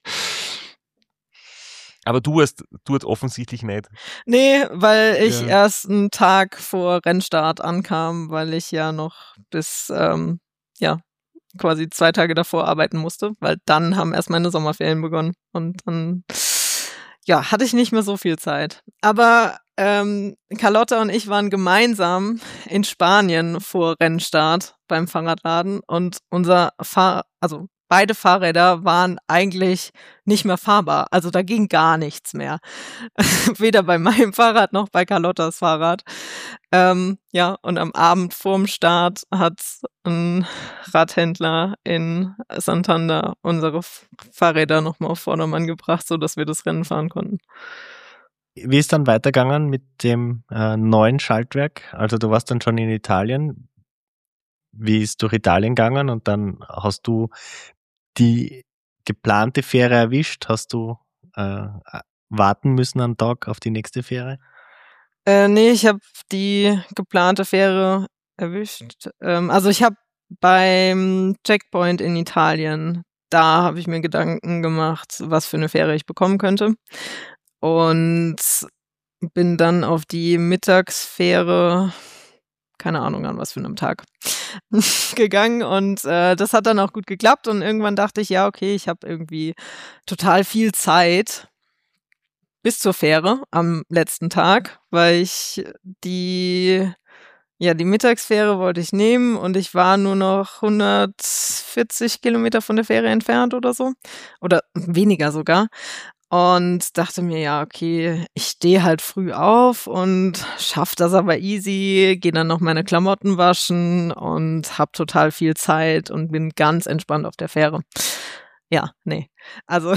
Aber du hast dort offensichtlich nicht. Nee, weil ich Ja. erst einen Tag vor Rennstart ankam, weil ich ja noch bis, ähm, ja, quasi zwei Tage davor arbeiten musste, weil dann haben erst meine Sommerferien begonnen und dann, ja, hatte ich nicht mehr so viel Zeit. Aber ähm, Carlotta und ich waren gemeinsam in Spanien vor Rennstart beim Fahrradladen und unser Fahr, also beide Fahrräder waren eigentlich nicht mehr fahrbar. Also da ging gar nichts mehr. Weder bei meinem Fahrrad noch bei Carlottas Fahrrad. Ähm, ja, und am Abend vorm Start hat ein Radhändler in Santander unsere Fahrräder nochmal auf Vordermann gebracht, sodass wir das Rennen fahren konnten. Wie ist dann weitergegangen mit dem äh, neuen Schaltwerk? Also du warst dann schon in Italien. Wie ist durch Italien gegangen und dann hast du die geplante Fähre erwischt? Hast du äh, warten müssen am Tag auf die nächste Fähre? Äh, nee, ich habe die geplante Fähre erwischt. Ähm, also ich habe beim Checkpoint in Italien, da habe ich mir Gedanken gemacht, was für eine Fähre ich bekommen könnte. Und bin dann auf die Mittagsfähre, keine Ahnung an was für einem Tag, gegangen und äh, das hat dann auch gut geklappt und irgendwann dachte ich, ja okay, ich habe irgendwie total viel Zeit bis zur Fähre am letzten Tag, weil ich die Ja, die Mittagsfähre wollte ich nehmen und ich war nur noch hundertvierzig Kilometer von der Fähre entfernt oder so. Oder weniger sogar. Und dachte mir, ja, okay, ich stehe halt früh auf und schaff das aber easy, gehe dann noch meine Klamotten waschen und hab total viel Zeit und bin ganz entspannt auf der Fähre. Ja, nee. Also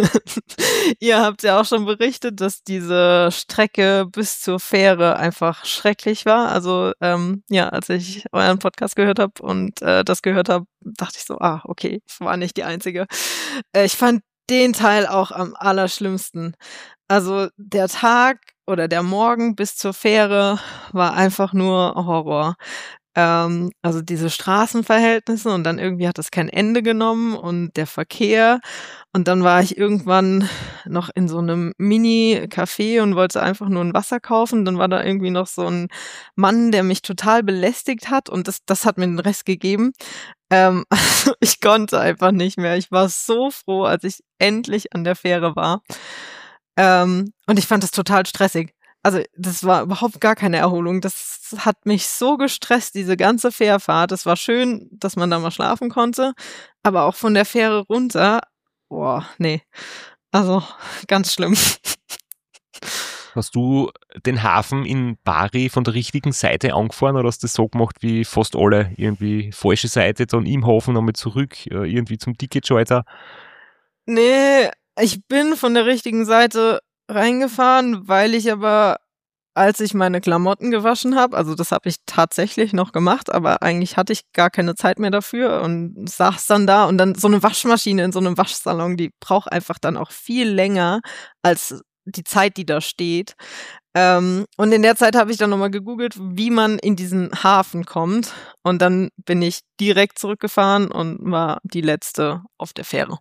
ihr habt ja auch schon berichtet, dass diese Strecke bis zur Fähre einfach schrecklich war. Also ähm, ja, als ich euren Podcast gehört habe und äh, das gehört habe, dachte ich so, ah, okay, ich war nicht die Einzige. Äh, ich fand den Teil auch am allerschlimmsten. Also der Tag oder der Morgen bis zur Fähre war einfach nur Horror. Ähm, also diese Straßenverhältnisse und dann irgendwie hat das kein Ende genommen und der Verkehr. Und dann war ich irgendwann noch in so einem Mini-Café und wollte einfach nur ein Wasser kaufen. Dann war da irgendwie noch so ein Mann, der mich total belästigt hat und das, das hat mir den Rest gegeben. Ähm, also ich konnte einfach nicht mehr. Ich war so froh, als ich endlich an der Fähre war. Ähm, und ich fand das total stressig. Also das war überhaupt gar keine Erholung. Das hat mich so gestresst, diese ganze Fährfahrt. Es war schön, dass man da mal schlafen konnte, aber auch von der Fähre runter, boah, nee. Also ganz schlimm. Hast du den Hafen in Bari von der richtigen Seite angefahren oder hast du das so gemacht wie fast alle? Irgendwie falsche Seite, dann im Hafen nochmal zurück, irgendwie zum Ticketschalter? Nee, ich bin von der richtigen Seite reingefahren, weil ich aber, als ich meine Klamotten gewaschen habe, also das habe ich tatsächlich noch gemacht, aber eigentlich hatte ich gar keine Zeit mehr dafür und saß dann da und dann so eine Waschmaschine in so einem Waschsalon, die braucht einfach dann auch viel länger als die Zeit, die da steht. Ähm, und in der Zeit habe ich dann nochmal gegoogelt, wie man in diesen Hafen kommt und dann bin ich direkt zurückgefahren und war die letzte auf der Fähre.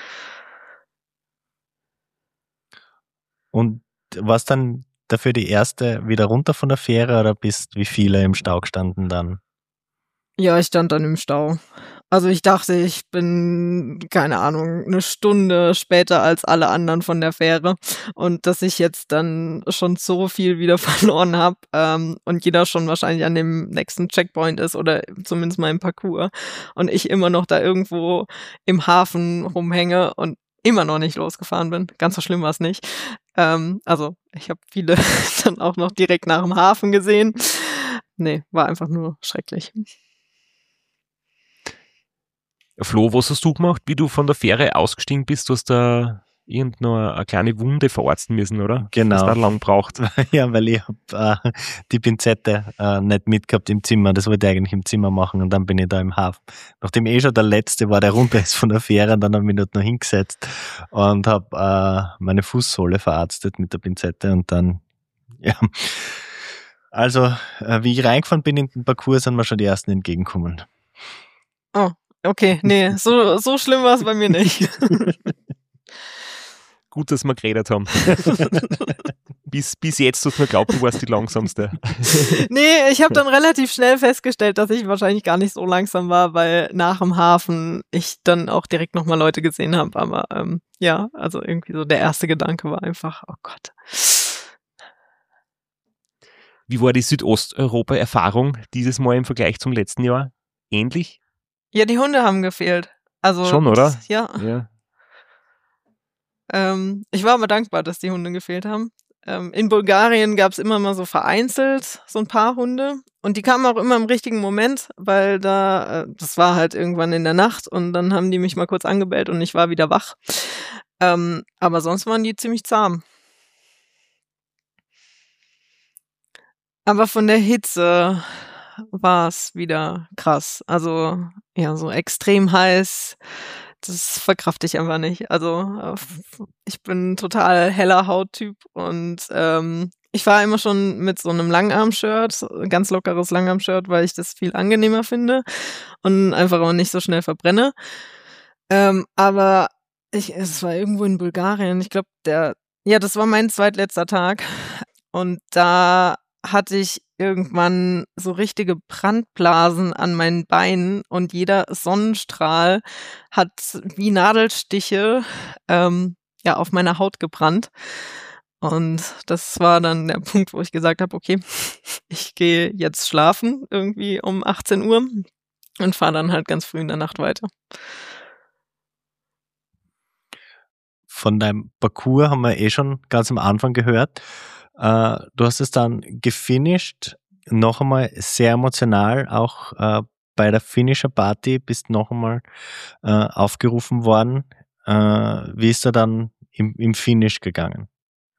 Und was dann dafür die erste wieder runter von der Fähre oder bist wie viele im Stau gestanden dann? Ja, ich stand dann im Stau. Also ich dachte, ich bin, keine Ahnung, eine Stunde später als alle anderen von der Fähre und dass ich jetzt dann schon so viel wieder verloren habe ähm, und jeder schon wahrscheinlich an dem nächsten Checkpoint ist oder zumindest mal im Parcours und ich immer noch da irgendwo im Hafen rumhänge und immer noch nicht losgefahren bin. Ganz so schlimm war es nicht. Ähm, also ich habe viele dann auch noch direkt nach dem Hafen gesehen. Nee, war einfach nur schrecklich. Flo, was hast du gemacht, wie du von der Fähre ausgestiegen bist? Du hast da irgendeine kleine Wunde verarzten müssen, oder? Genau. Das hat lang gebraucht. Ja, weil ich habe äh, die Pinzette äh, nicht mitgehabt im Zimmer. Das wollte ich eigentlich im Zimmer machen und dann bin ich da im Hafen. Nachdem eh schon der Letzte war, der runter ist von der Fähre, und dann habe ich mich dort noch hingesetzt und habe äh, meine Fußsohle verarztet mit der Pinzette und dann, ja. Also, äh, wie ich reingefahren bin in den Parcours, sind mir schon die ersten entgegengekommen. Oh. Okay, nee, so, so schlimm war es bei mir nicht. Gut, dass wir geredet haben. bis, bis jetzt tut mir glauben, du warst die Langsamste. Nee, ich habe dann relativ schnell festgestellt, dass ich wahrscheinlich gar nicht so langsam war, weil nach dem Hafen ich dann auch direkt nochmal Leute gesehen habe. Aber ähm, ja, also irgendwie so der erste Gedanke war einfach, oh Gott. Wie war die Südosteuropa-Erfahrung dieses Mal im Vergleich zum letzten Jahr? Ähnlich? Ja, die Hunde haben gefehlt. Also schon, oder? Das, ja. ja. Ähm, ich war aber dankbar, dass die Hunde gefehlt haben. Ähm, in Bulgarien gab es immer mal so vereinzelt so ein paar Hunde und die kamen auch immer im richtigen Moment, weil da, äh, das war halt irgendwann in der Nacht und dann haben die mich mal kurz angebellt und ich war wieder wach. Ähm, aber sonst waren die ziemlich zahm. Aber von der Hitze war es wieder krass. Also ja, so extrem heiß, das verkrafte ich einfach nicht. Also ich bin ein total heller Hauttyp und ähm, ich war immer schon mit so einem Langarm-Shirt, ganz lockeres Langarm-Shirt, weil ich das viel angenehmer finde und einfach auch nicht so schnell verbrenne. Ähm, aber ich, es war irgendwo in Bulgarien. Ich glaube, der, ja, das war mein zweitletzter Tag und da hatte ich irgendwann so richtige Brandblasen an meinen Beinen und jeder Sonnenstrahl hat wie Nadelstiche ähm, ja auf meiner Haut gebrannt. Und das war dann der Punkt, wo ich gesagt habe, okay, ich gehe jetzt schlafen, irgendwie um achtzehn Uhr und fahre dann halt ganz früh in der Nacht weiter. Von deinem Parcours haben wir eh schon ganz am Anfang gehört. Äh, du hast es dann gefinisht, noch einmal sehr emotional, auch äh, bei der Finisher Party bist noch einmal äh, aufgerufen worden. Äh, wie ist er dann im, im Finish gegangen?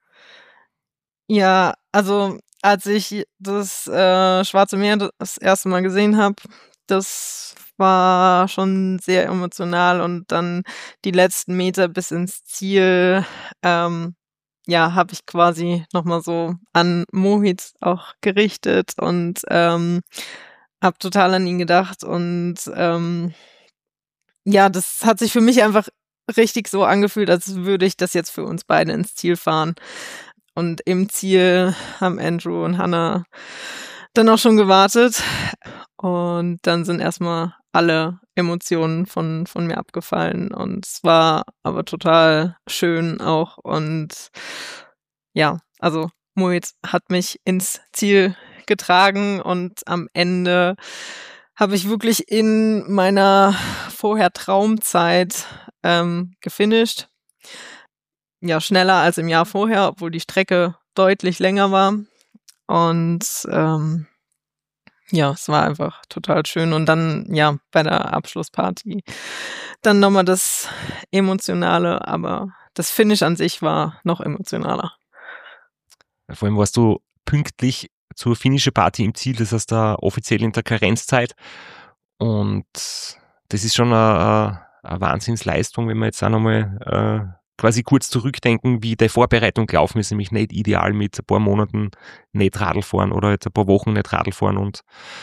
Ja, also als ich das äh, Schwarze Meer das erste Mal gesehen habe, das war schon sehr emotional und dann die letzten Meter bis ins Ziel, ähm, ja, habe ich quasi nochmal so an Mohit auch gerichtet und ähm, habe total an ihn gedacht und ähm, ja, das hat sich für mich einfach richtig so angefühlt, als würde ich das jetzt für uns beide ins Ziel fahren. Und im Ziel haben Andrew und Hannah dann auch schon gewartet. Und dann sind erstmal alle Emotionen von, von mir abgefallen. Und es war aber total schön auch. Und ja, also Mohit hat mich ins Ziel getragen. Und am Ende habe ich wirklich in meiner vorher Traumzeit ähm, gefinisht. Ja, schneller als im Jahr vorher, obwohl die Strecke deutlich länger war. Und ähm, ja, es war einfach total schön. Und dann, ja, bei der Abschlussparty dann nochmal das Emotionale, aber das Finish an sich war noch emotionaler. Vor allem warst du pünktlich zur Finisher Party im Ziel, das heißt da offiziell in der Karenzzeit. Und das ist schon eine, eine Wahnsinnsleistung, wenn wir jetzt auch nochmal äh, quasi kurz zurückdenken, wie die Vorbereitung gelaufen ist, nämlich nicht ideal mit ein paar Monaten nicht Radl fahren oder jetzt ein paar Wochen nicht Radl fahren und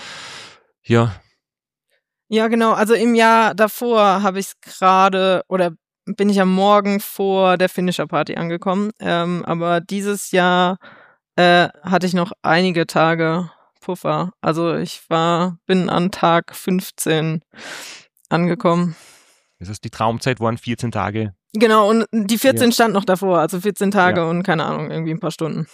ja. Ja, genau. Also im Jahr davor habe ich es gerade oder bin ich am Morgen vor der Finisher Party angekommen. Ähm, aber dieses Jahr äh, hatte ich noch einige Tage Puffer. Also ich war, bin an Tag fünfzehn angekommen. Das heißt, die Traumzeit waren vierzehn Tage. Genau, und die vierzehn Ja. stand noch davor, also vierzehn Tage Ja. und keine Ahnung, irgendwie ein paar Stunden.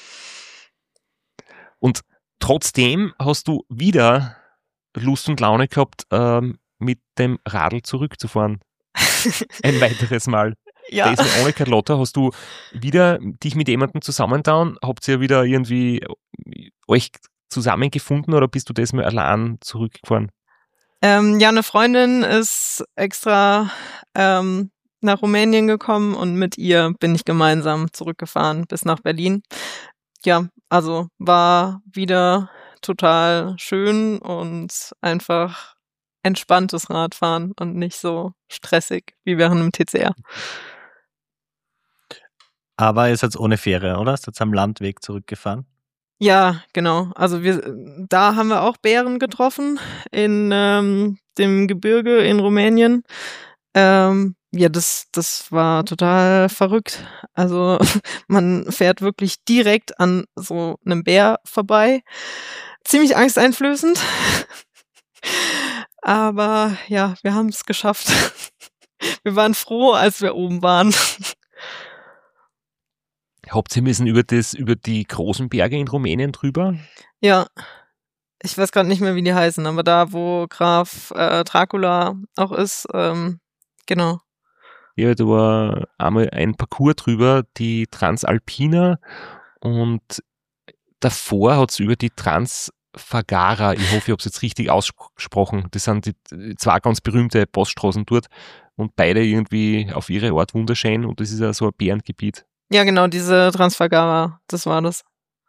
Und trotzdem hast du wieder Lust und Laune gehabt, ähm, mit dem Radl zurückzufahren. Ein weiteres Mal. Ja. Da ist mit ohne Carlotta, hast du wieder dich mit jemandem zusammengetan? Habt ihr wieder irgendwie euch zusammengefunden oder bist du das mal allein zurückgefahren? Ähm, ja, eine Freundin ist extra ähm, nach Rumänien gekommen und mit ihr bin ich gemeinsam zurückgefahren bis nach Berlin. Ja, also war wieder total schön und einfach entspanntes Radfahren und nicht so stressig wie während einem T C R. Aber ihr seid ohne Fähre, oder? Seid ihr am Landweg zurückgefahren? Ja, genau. Also wir, da haben wir auch Bären getroffen in ähm, dem Gebirge in Rumänien. Ähm, ja, das, das war total verrückt. Also man fährt wirklich direkt an so einem Bär vorbei. Ziemlich angsteinflößend. Aber ja, wir haben es geschafft. Wir waren froh, als wir oben waren. Habt ihr müssen über das, über die großen Berge in Rumänien drüber? Ja, ich weiß gerade nicht mehr, wie die heißen, aber da, wo Graf äh, Dracula auch ist, ähm, genau. Ja, da war einmal ein Parcours drüber, die Transalpina, und davor hat es über die Transfagara, ich hoffe, ich habe es jetzt richtig ausgesprochen, das sind die zwei ganz berühmte Poststraßen dort und beide irgendwie auf ihre Art wunderschön und das ist ja so ein Bärengebiet. Ja, genau, diese Transfagara, das war das.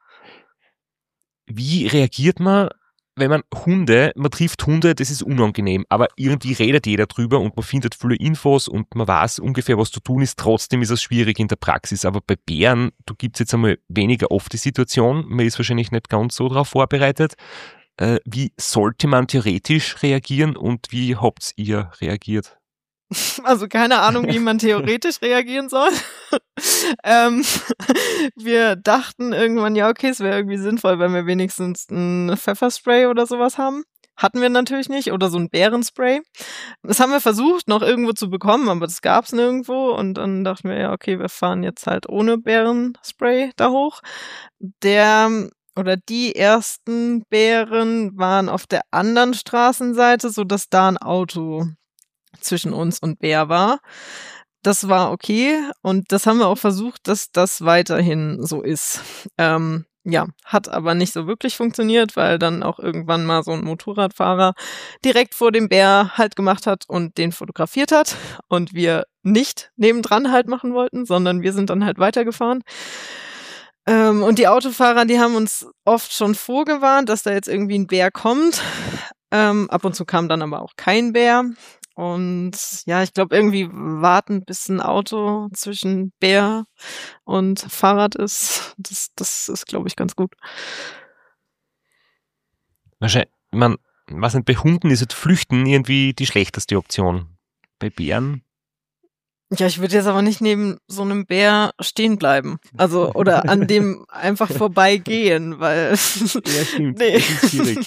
Wie reagiert man, wenn man Hunde, man trifft Hunde, das ist unangenehm, aber irgendwie redet jeder drüber und man findet viele Infos und man weiß ungefähr, was zu tun ist. Trotzdem ist es schwierig in der Praxis. Aber bei Bären, du gibst jetzt einmal weniger oft die Situation, man ist wahrscheinlich nicht ganz so darauf vorbereitet. Äh, wie sollte man theoretisch reagieren und wie habt ihr reagiert? Also keine Ahnung, wie man theoretisch reagieren soll. ähm, wir dachten irgendwann, ja okay, es wäre irgendwie sinnvoll, wenn wir wenigstens ein Pfefferspray oder sowas haben. Hatten wir natürlich nicht. Oder so ein Bärenspray. Das haben wir versucht, noch irgendwo zu bekommen, aber das gab es nirgendwo. Und dann dachten wir, ja, okay, wir fahren jetzt halt ohne Bärenspray da hoch. Der oder die ersten Bären waren auf der anderen Straßenseite, sodass da ein Auto zwischen uns und Bär war. Das war okay und das haben wir auch versucht, dass das weiterhin so ist. Ähm, ja, hat aber nicht so wirklich funktioniert, weil dann auch irgendwann mal so ein Motorradfahrer direkt vor dem Bär Halt gemacht hat und den fotografiert hat und wir nicht nebendran Halt machen wollten, sondern wir sind dann halt weitergefahren. Ähm, und die Autofahrer, die haben uns oft schon vorgewarnt, dass da jetzt irgendwie ein Bär kommt. Ähm, ab und zu kam dann aber auch kein Bär. Und ja, ich glaube, irgendwie warten, bis ein Auto zwischen Bär und Fahrrad ist, das, das ist, glaube ich, ganz gut. Wahrscheinlich, ich meine, was nicht, bei Hunden ist jetzt Flüchten irgendwie die schlechteste Option. Bei Bären? Ja, ich würde jetzt aber nicht neben so einem Bär stehen bleiben. Also, oder an dem einfach vorbeigehen, weil. Ja, stimmt. Nee. Das ist schwierig.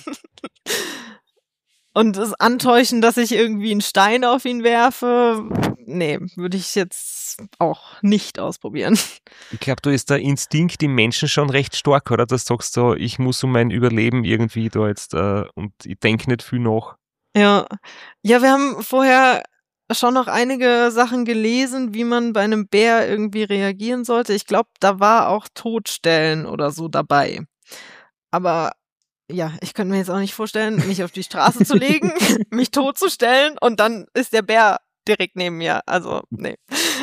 Und es antäuschen, dass ich irgendwie einen Stein auf ihn werfe, nee, würde ich jetzt auch nicht ausprobieren. Ich glaube, da ist der Instinkt im Menschen schon recht stark, oder? Dass du sagst so, ich muss um mein Überleben irgendwie da jetzt äh, und ich denke nicht viel nach. Ja. Ja, wir haben vorher schon noch einige Sachen gelesen, wie man bei einem Bär irgendwie reagieren sollte. Ich glaube, da war auch Totstellen oder so dabei. Aber ja, ich könnte mir jetzt auch nicht vorstellen, mich auf die Straße zu legen, mich totzustellen und dann ist der Bär direkt neben mir. Also, nee.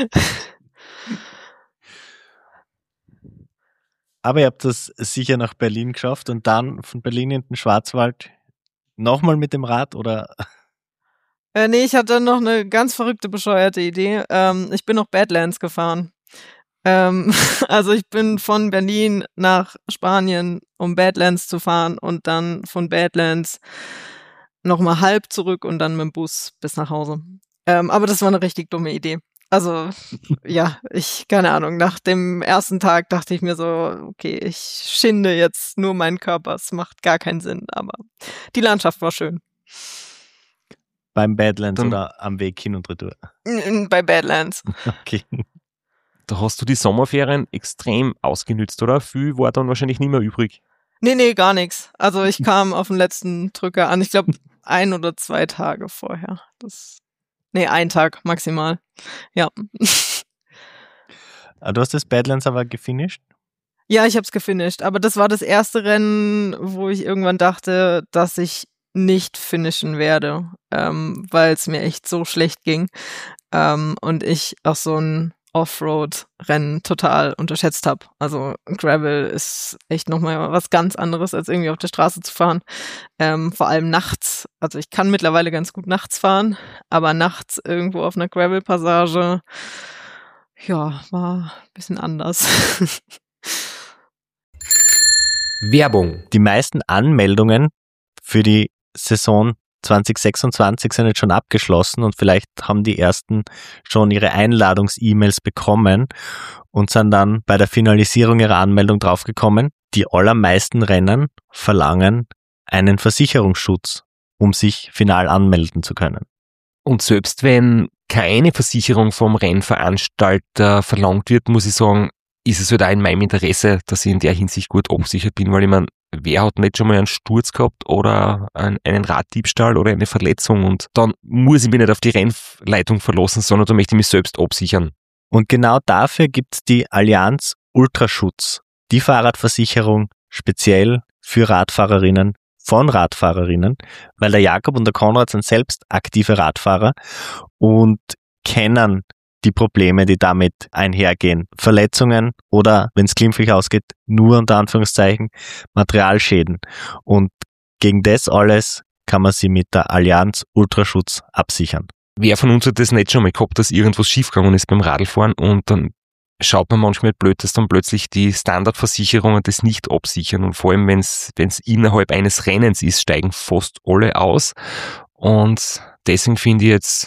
Aber ihr habt das sicher nach Berlin geschafft und dann von Berlin in den Schwarzwald nochmal mit dem Rad oder? Äh, nee, ich hatte noch eine ganz verrückte, bescheuerte Idee. Ähm, ich bin noch Badlands gefahren. Ähm, also ich bin von Berlin nach Spanien, um Badlands zu fahren und dann von Badlands nochmal halb zurück und dann mit dem Bus bis nach Hause. Ähm, aber das war eine richtig dumme Idee. Also ja, ich, keine Ahnung, nach dem ersten Tag dachte ich mir so, okay, ich schinde jetzt nur meinen Körper, es macht gar keinen Sinn, aber die Landschaft war schön. Beim Badlands Dann- oder am Weg hin und retour? N- Bei Badlands. Okay. Da hast du die Sommerferien extrem ausgenützt, oder? Viel war dann wahrscheinlich nicht mehr übrig. Nee, nee, gar nichts. Also ich kam auf den letzten Drücker an. Ich glaube, ein oder zwei Tage vorher. Das, nee, ein Tag maximal. Ja. Du hast das Badlands aber gefinisht? Ja, ich habe es gefinisht. Aber das war das erste Rennen, wo ich irgendwann dachte, dass ich nicht finishen werde, ähm, weil es mir echt so schlecht ging. Ähm, und ich auch so ein Offroad-Rennen total unterschätzt habe. Also Gravel ist echt nochmal was ganz anderes, als irgendwie auf der Straße zu fahren. Ähm, vor allem nachts. Also ich kann mittlerweile ganz gut nachts fahren, aber nachts irgendwo auf einer Gravel-Passage, ja, war ein bisschen anders. Werbung. Die meisten Anmeldungen für die Saison zwanzig sechsundzwanzig sind jetzt schon abgeschlossen und vielleicht haben die ersten schon ihre Einladungs-E-Mails bekommen und sind dann bei der Finalisierung ihrer Anmeldung draufgekommen. Die allermeisten Rennen verlangen einen Versicherungsschutz, um sich final anmelden zu können. Und selbst wenn keine Versicherung vom Rennveranstalter verlangt wird, muss ich sagen, ist es halt auch in meinem Interesse, dass ich in der Hinsicht gut abgesichert bin, weil ich meine, wer hat nicht schon mal einen Sturz gehabt oder einen, einen Raddiebstahl oder eine Verletzung und dann muss ich mich nicht auf die Rennleitung verlassen, sondern da möchte ich mich selbst absichern. Und genau dafür gibt es die Allianz Ultraschutz, die Fahrradversicherung speziell für Radfahrerinnen von Radfahrerinnen, weil der Jakob und der Konrad sind selbst aktive Radfahrer und kennen die Probleme, die damit einhergehen. Verletzungen oder, wenn es glimpflich ausgeht, nur unter Anführungszeichen Materialschäden. Und gegen das alles kann man sie mit der Allianz Ultraschutz absichern. Wer von uns hat das nicht schon mal gehabt, dass irgendwas schiefgegangen ist beim Radlfahren und dann schaut man manchmal blöd, dass dann plötzlich die Standardversicherungen das nicht absichern und vor allem, wenn es innerhalb eines Rennens ist, steigen fast alle aus und deswegen finde ich jetzt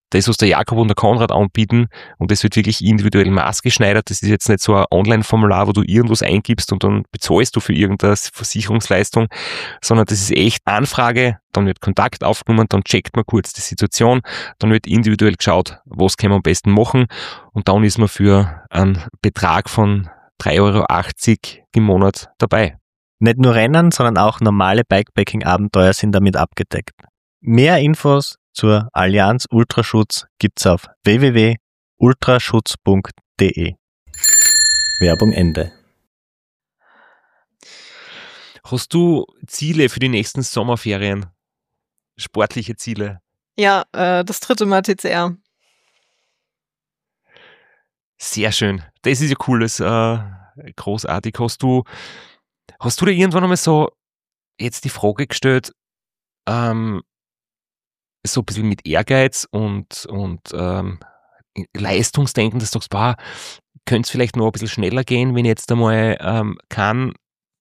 das, was der Jakob und der Konrad anbieten, und das wird wirklich individuell maßgeschneidert. Das ist jetzt nicht so ein Online-Formular, wo du irgendwas eingibst und dann bezahlst du für irgendeine Versicherungsleistung, sondern das ist echt Anfrage, dann wird Kontakt aufgenommen, dann checkt man kurz die Situation, dann wird individuell geschaut, was können wir am besten machen, und dann ist man für einen Betrag von drei Euro achtzig im Monat dabei. Nicht nur Rennen, sondern auch normale Bikepacking-Abenteuer sind damit abgedeckt. Mehr Infos zur Allianz Ultraschutz gibt's auf w w w punkt ultraschutz punkt d e. Werbung Ende. Hast du Ziele für die nächsten Sommerferien? Sportliche Ziele? Ja, äh, das dritte Mal T C R. Sehr schön. Das ist ja cool, das ist äh, großartig. Hast du, hast du dir irgendwann einmal so jetzt die Frage gestellt, ähm, so ein bisschen mit Ehrgeiz und, und ähm, Leistungsdenken, dass du sagst, boah, könnte es vielleicht noch ein bisschen schneller gehen, wenn ich jetzt einmal ähm, kann,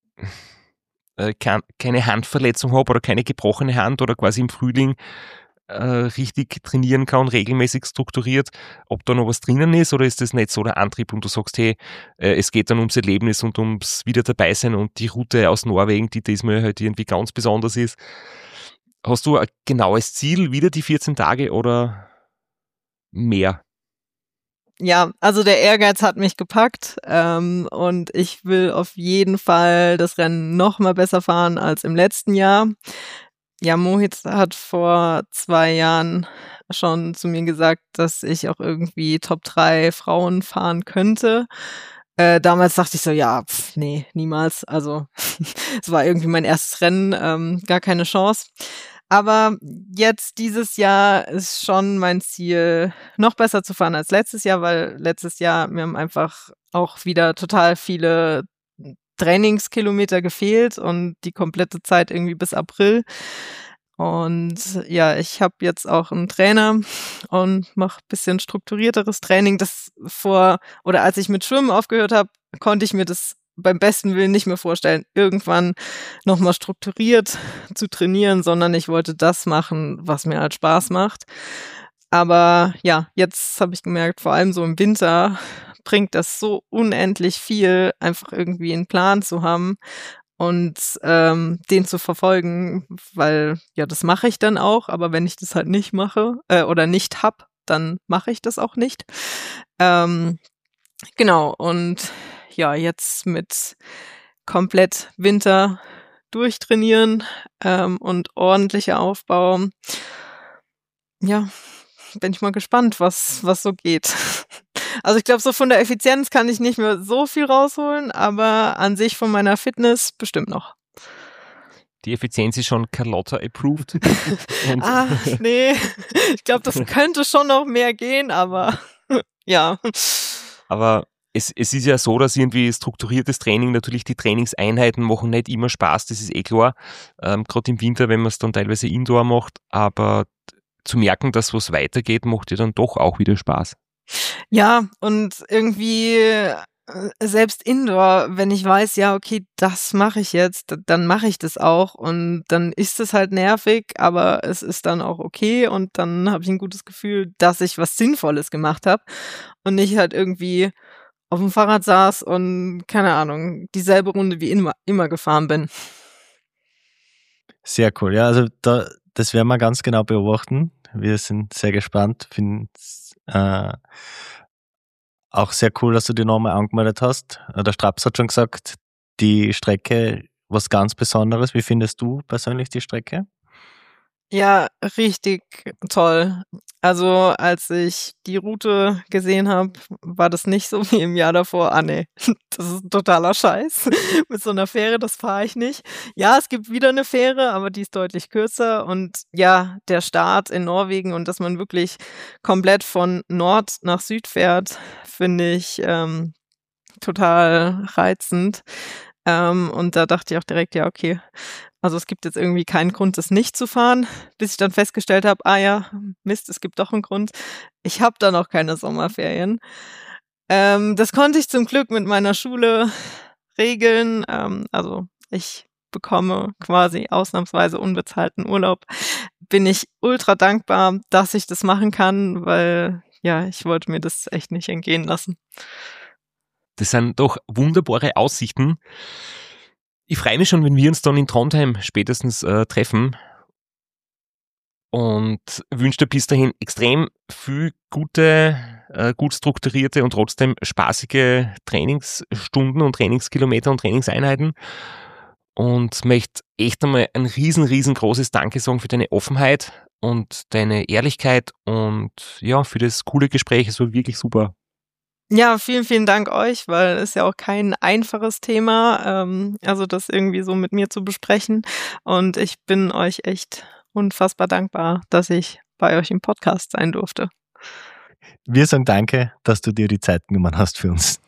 äh, kann, keine Handverletzung habe oder keine gebrochene Hand oder quasi im Frühling äh, richtig trainieren kann, regelmäßig strukturiert, ob da noch was drinnen ist, oder ist das nicht so der Antrieb und du sagst, hey, äh, es geht dann ums Erlebnis und ums wieder dabei sein und die Route aus Norwegen, die diesmal halt irgendwie ganz besonders ist. Hast du ein genaues Ziel, wieder die vierzehn Tage oder mehr? Ja, also der Ehrgeiz hat mich gepackt ähm, und ich will auf jeden Fall das Rennen noch mal besser fahren als im letzten Jahr. Ja, Mohit hat vor zwei Jahren schon zu mir gesagt, dass ich auch irgendwie Top drei Frauen fahren könnte. Äh, damals dachte ich so, ja, pf, nee, niemals. Also es war irgendwie mein erstes Rennen, ähm, gar keine Chance. Aber jetzt dieses Jahr ist schon mein Ziel, noch besser zu fahren als letztes Jahr, weil letztes Jahr mir haben einfach auch wieder total viele Trainingskilometer gefehlt und die komplette Zeit irgendwie bis April. Und ja, ich habe jetzt auch einen Trainer und mache ein bisschen strukturierteres Training. Das vor, oder als ich mit Schwimmen aufgehört habe, konnte ich mir das beim besten Willen nicht mehr vorstellen, irgendwann nochmal strukturiert zu trainieren, sondern ich wollte das machen, was mir halt Spaß macht. Aber ja, jetzt habe ich gemerkt, vor allem so im Winter bringt das so unendlich viel, einfach irgendwie einen Plan zu haben und ähm, den zu verfolgen, weil ja, das mache ich dann auch, aber wenn ich das halt nicht mache äh, oder nicht hab, dann mache ich das auch nicht. Ähm, genau, und ja, jetzt mit komplett Winter durchtrainieren ähm, und ordentlicher Aufbau. Ja, bin ich mal gespannt, was, was so geht. Also ich glaube, so von der Effizienz kann ich nicht mehr so viel rausholen, aber an sich von meiner Fitness bestimmt noch. Die Effizienz ist schon Carlotta approved. Ah, nee, ich glaube, das könnte schon noch mehr gehen, aber ja. Aber es, es ist ja so, dass irgendwie strukturiertes Training, natürlich die Trainingseinheiten machen nicht immer Spaß, das ist eh klar. Ähm, Gerade im Winter, wenn man es dann teilweise Indoor macht, aber zu merken, dass was weitergeht, macht ja dann doch auch wieder Spaß. Ja, und irgendwie äh, selbst Indoor, wenn ich weiß, ja, okay, das mache ich jetzt, dann mache ich das auch und dann ist es halt nervig, aber es ist dann auch okay und dann habe ich ein gutes Gefühl, dass ich was Sinnvolles gemacht habe und nicht halt irgendwie auf dem Fahrrad saß und, keine Ahnung, dieselbe Runde wie immer, immer gefahren bin. Sehr cool, ja, also da, das werden wir ganz genau beobachten. Wir sind sehr gespannt, finden es äh, auch sehr cool, dass du die nochmal angemeldet hast. Der Straps hat schon gesagt, die Strecke, was ganz Besonderes. Wie findest du persönlich die Strecke? Ja, richtig toll. Also als ich die Route gesehen habe, war das nicht so wie im Jahr davor. Ah nee, das ist ein totaler Scheiß. Mit so einer Fähre, das fahre ich nicht. Ja, es gibt wieder eine Fähre, aber die ist deutlich kürzer. Und ja, der Start in Norwegen und dass man wirklich komplett von Nord nach Süd fährt, finde ich ähm, total reizend. Ähm, und da dachte ich auch direkt, ja, okay. Also es gibt jetzt irgendwie keinen Grund, das nicht zu fahren, bis ich dann festgestellt habe, ah ja, Mist, es gibt doch einen Grund. Ich habe da noch keine Sommerferien. Ähm, das konnte ich zum Glück mit meiner Schule regeln. Ähm, also ich bekomme quasi ausnahmsweise unbezahlten Urlaub bin ich ultra dankbar, dass ich das machen kann, weil ja, ich wollte mir das echt nicht entgehen lassen. Das sind doch wunderbare Aussichten. Ich freue mich schon, wenn wir uns dann in Trondheim spätestens äh, treffen und wünsche dir bis dahin extrem viel gute, äh, gut strukturierte und trotzdem spaßige Trainingsstunden und Trainingskilometer und Trainingseinheiten und möchte echt einmal ein riesen, riesengroßes Danke sagen für deine Offenheit und deine Ehrlichkeit und ja, für das coole Gespräch. Es war wirklich super. Ja, vielen, vielen Dank euch, weil es ja auch kein einfaches Thema, ähm, also das irgendwie so mit mir zu besprechen. Und ich bin euch echt unfassbar dankbar, dass ich bei euch im Podcast sein durfte. Wir sagen danke, dass du dir die Zeit genommen hast für uns.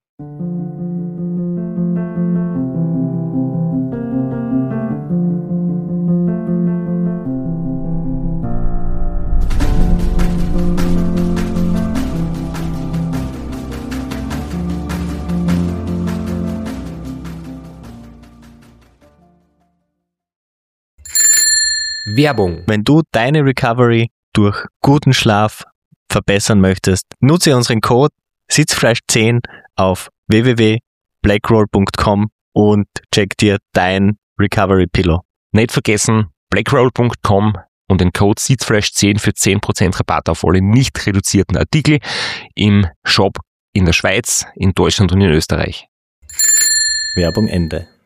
Werbung. Wenn du deine Recovery durch guten Schlaf verbessern möchtest, nutze unseren Code Sitzfleisch zehn auf w w w punkt blackroll punkt com und check dir dein Recovery Pillow. Nicht vergessen, blackroll punkt com und den Code Sitzfleisch zehn für zehn Prozent Rabatt auf alle nicht reduzierten Artikel im Shop in der Schweiz, in Deutschland und in Österreich. Werbung Ende.